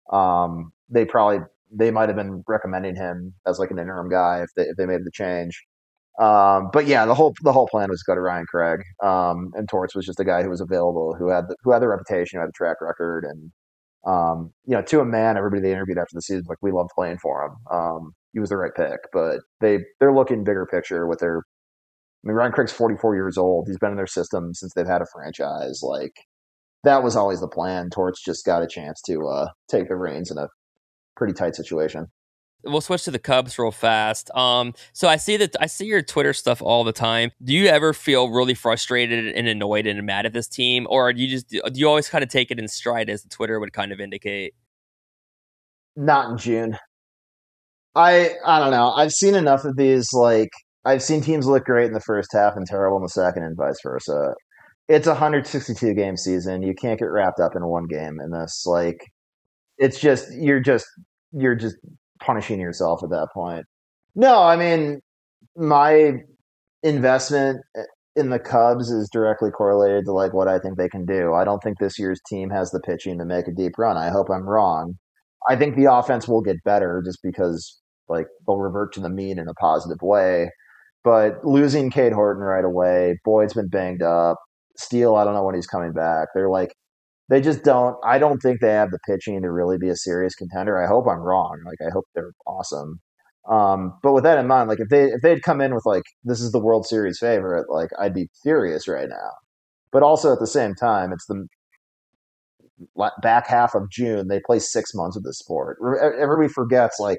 They might have been recommending him as like an interim guy if they made the change. But yeah, the whole plan was to go to Ryan Craig. And Torts was just a guy who was available, who had the reputation, who had the track record, and to a man, everybody they interviewed after the season was like, we love playing for him. he was the right pick. But they're looking bigger picture with their. I mean, Ryan Craig's 44 years old. He's been in their system since they've had a franchise. Like that was always the plan. Torts just got a chance to take the reins in a pretty tight situation. We'll switch to the Cubs real fast. So I see your Twitter stuff all the time. Do you ever feel really frustrated and annoyed and mad at this team, or do you always kind of take it in stride as the Twitter would kind of indicate? Not in June. I don't know. I've seen enough of these. Like I've seen teams look great in the first half and terrible in the second, and vice versa. It's a 162 game season. You can't get wrapped up in one game in this. Like it's just you're just punishing yourself at that point. No, I mean my investment in the Cubs is directly correlated to like what I think they can do. I don't think this year's team has the pitching to make a deep run. I hope I'm wrong. I think the offense will get better just because like they'll revert to the mean in a positive way. But losing Cade Horton right away, Boyd's been banged up. Steele, I don't know when he's coming back. They're like they just don't. I don't think they have the pitching to really be a serious contender. I hope I'm wrong. Like I hope they're awesome. But with that in mind, like if they'd come in with like this is the World Series favorite, like I'd be furious right now. But also at the same time, it's the back half of June. They play 6 months of the sport. Everybody forgets like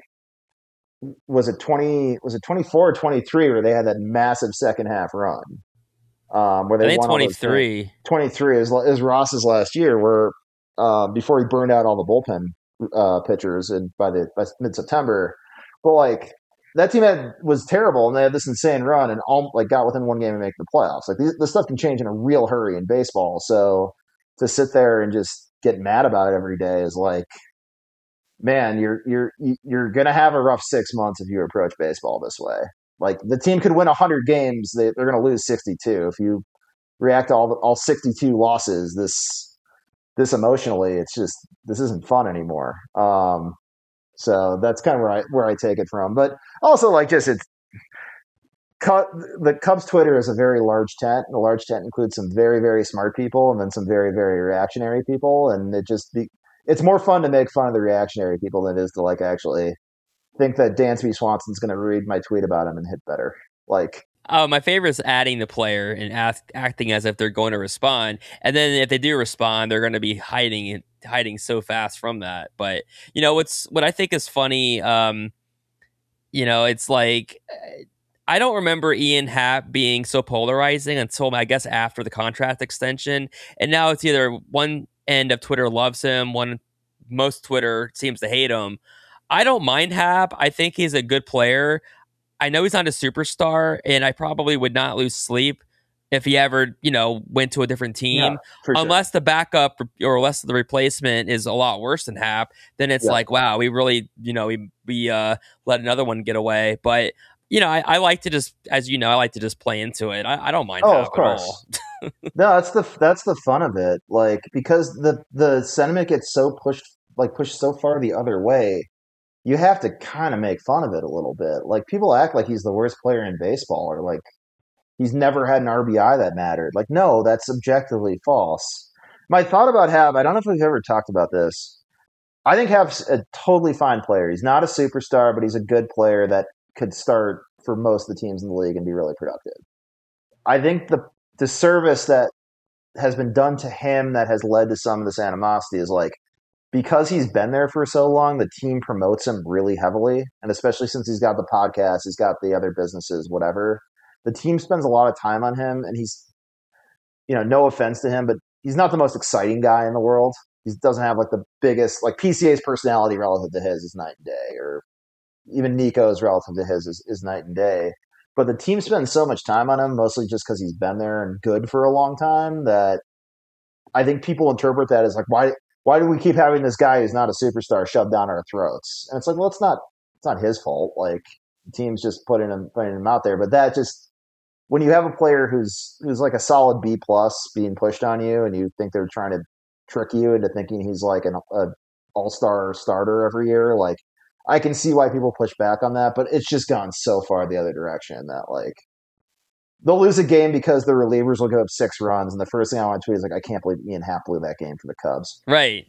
was it 24 or 23 where they had that massive second half run where they I think won 23. 23 is Ross's last year where before he burned out all the bullpen pitchers and by mid-September. But like that team was terrible and they had this insane run and all like got within one game of making the playoffs. Like this stuff can change in a real hurry in baseball. So to sit there and just get mad about it every day is like, man, you're gonna have a rough 6 months if you approach baseball this way. Like the team could win 100 games, they're gonna lose 62. If you react to all 62 losses this emotionally, it's just this isn't fun anymore. So that's kind of where I take it from. But also like just the Cubs Twitter is a very large tent. And a large tent includes some very, very smart people and then some very, very reactionary people. And it's more fun to make fun of the reactionary people than it is to like actually think that Dansby Swanson's going to read my tweet about him and hit better. Like, oh, my favorite is adding the player and acting as if they're going to respond, and then if they do respond, they're going to be hiding so fast from that. But what I think is funny, it's like I don't remember Ian Happ being so polarizing until I guess after the contract extension, and now it's either one end of Twitter loves him, most Twitter seems to hate him. I don't mind Happ. I think he's a good player. I know he's not a superstar, and I probably would not lose sleep if he ever, went to a different team. Yeah, unless the backup or unless the replacement is a lot worse than Happ, then it's like, wow, we really, we let another one get away. But I like to just, as I like to just play into it. I don't mind Happ of course. at all. No, that's the fun of it. Like because the sentiment gets so pushed so far the other way. You have to kind of make fun of it a little bit. Like people act like he's the worst player in baseball or like he's never had an RBI that mattered. Like, no, that's objectively false. My thought about Happ, I don't know if we've ever talked about this. I think Happ's a totally fine player. He's not a superstar, but he's a good player that could start for most of the teams in the league and be really productive. I think the disservice that has been done to him that has led to some of this animosity is like, because he's been there for so long, the team promotes him really heavily. And especially since he's got the podcast, he's got the other businesses, whatever. The team spends a lot of time on him. And he's, no offense to him, but he's not the most exciting guy in the world. He doesn't have like the biggest, like PCA's personality relative to his is night and day. Or even Nico's relative to his is night and day. But the team spends so much time on him, mostly just because he's been there and good for a long time, that I think people interpret that as like, why do we keep having this guy who's not a superstar shoved down our throats? And it's like, well, it's not his fault. Like the team's just putting him out there. But that just, when you have a player who's like a solid B+ being pushed on you, and you think they're trying to trick you into thinking he's like an all-star starter every year, like I can see why people push back on that. But it's just gone so far the other direction that like they'll lose a game because the relievers will give up 6 runs, and the first thing I want to tweet is like, I can't believe Ian Happ blew that game for the Cubs. Right.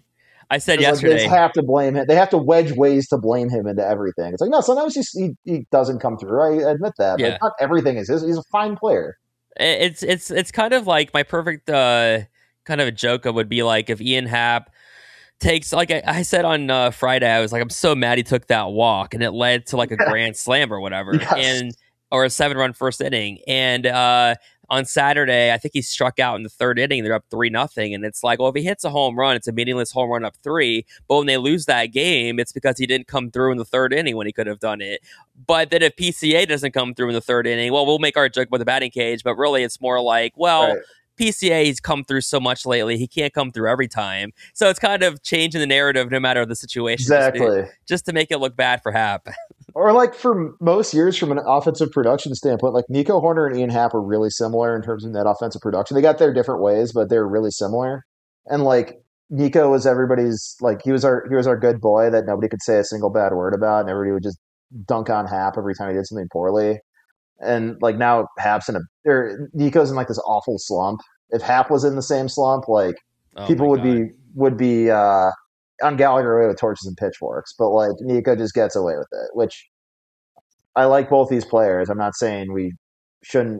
I said 'Cause, like, they yesterday. just have to blame him. They have to wedge ways to blame him into everything. It's like, no, sometimes he doesn't come through. I admit that, Yeah. but not everything is his. He's a fine player. It's kind of like my perfect kind of a joke would be like if Ian Happ takes, like I said on Friday, I was like, I'm so mad he took that walk and it led to like a grand slam or whatever, Yes. or a 7-run first inning. And on Saturday, I think he struck out in the third inning. They're up 3-0, and it's like, well, if he hits a home run, it's a meaningless home run up 3. But when they lose that game, it's because he didn't come through in the third inning when he could have done it. But then if PCA doesn't come through in the third inning, well, we'll make our joke about the batting cage, but really it's more like, well, Right. PCA, he's come through so much lately. He can't come through every time. So it's kind of changing the narrative no matter the situation. Exactly. Just to make it look bad for Happ. Or like for most years, from an offensive production standpoint, like Nico Horner and Ian Happ are really similar in terms of that offensive production. They got their different ways, but they're really similar. And like Nico was everybody's, like he was our good boy that nobody could say a single bad word about, and everybody would just dunk on Happ every time he did something poorly. And like now Happ's Nico's in like this awful slump. If Happ was in the same slump, like people would be on Gallagher away with torches and pitchforks. But like Nico just gets away with it, which I like both these players. I'm not saying we shouldn't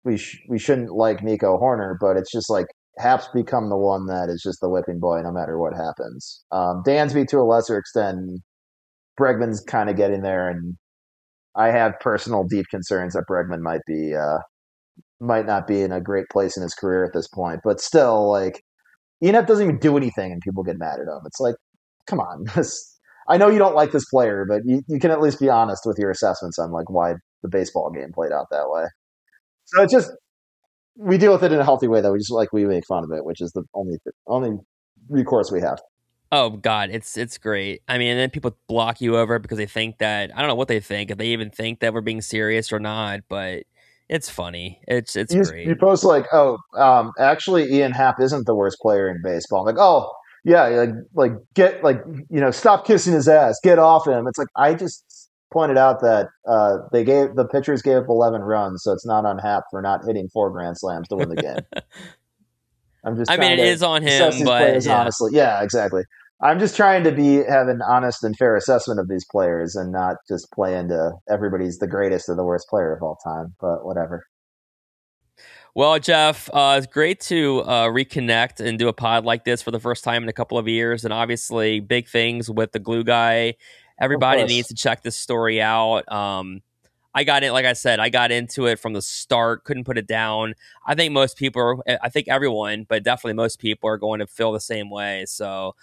like Nico Horner, but it's just like Happ's become the one that is just the whipping boy no matter what happens. Dansby to a lesser extent. Bregman's kind of getting there, and I have personal deep concerns that Bregman might not be in a great place in his career at this point. But still, like Ian doesn't even do anything, and people get mad at him. It's like, come on. I know you don't like this player, but you can at least be honest with your assessments on like why the baseball game played out that way. So it's just we deal with it in a healthy way, though. We make fun of it, which is the only recourse we have. Oh God, it's great. I mean, and then people block you over because they think that, I don't know what they think, if they even think that we're being serious or not, but it's funny. It's great. You post like, actually Ian Happ isn't the worst player in baseball. I'm like, oh yeah, get stop kissing his ass, get off him. It's like I just pointed out that the pitchers gave up 11 runs, so it's not on Happ for not hitting 4 grand slams to win the game. It is on him, but yeah. Honestly, yeah, exactly. I'm just trying to have an honest and fair assessment of these players and not just play into everybody's the greatest or the worst player of all time, but whatever. Well, Jeff, it's great to reconnect and do a pod like this for the first time in a couple of years, and obviously big things with the glue guy. Everybody needs to check this story out. I got it. Like I said, I got into it from the start. Couldn't put it down. I think everyone, but definitely most people are going to feel the same way. So,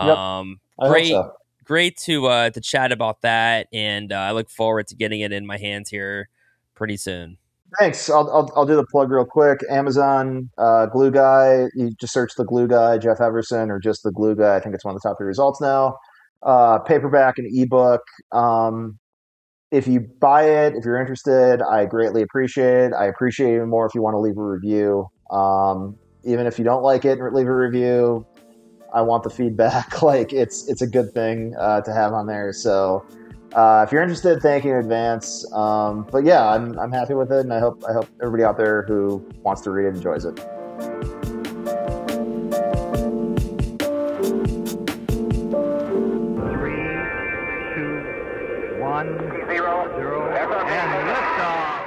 great to chat about that, and I look forward to getting it in my hands here pretty soon. Thanks. I'll do the plug real quick. Amazon Glue Guy. You just search the Glue Guy, Jeff Everson, or just the Glue Guy. I think it's one of the top 3 results now. Paperback and ebook. If you buy it, if you're interested, I greatly appreciate it. I appreciate it even more if you want to leave a review. Even if you don't like it, leave a review. I want the feedback. Like it's a good thing to have on there. So if you're interested, thank you in advance. But yeah, I'm happy with it, and I hope everybody out there who wants to read it enjoys it. 1-0 and liftoff.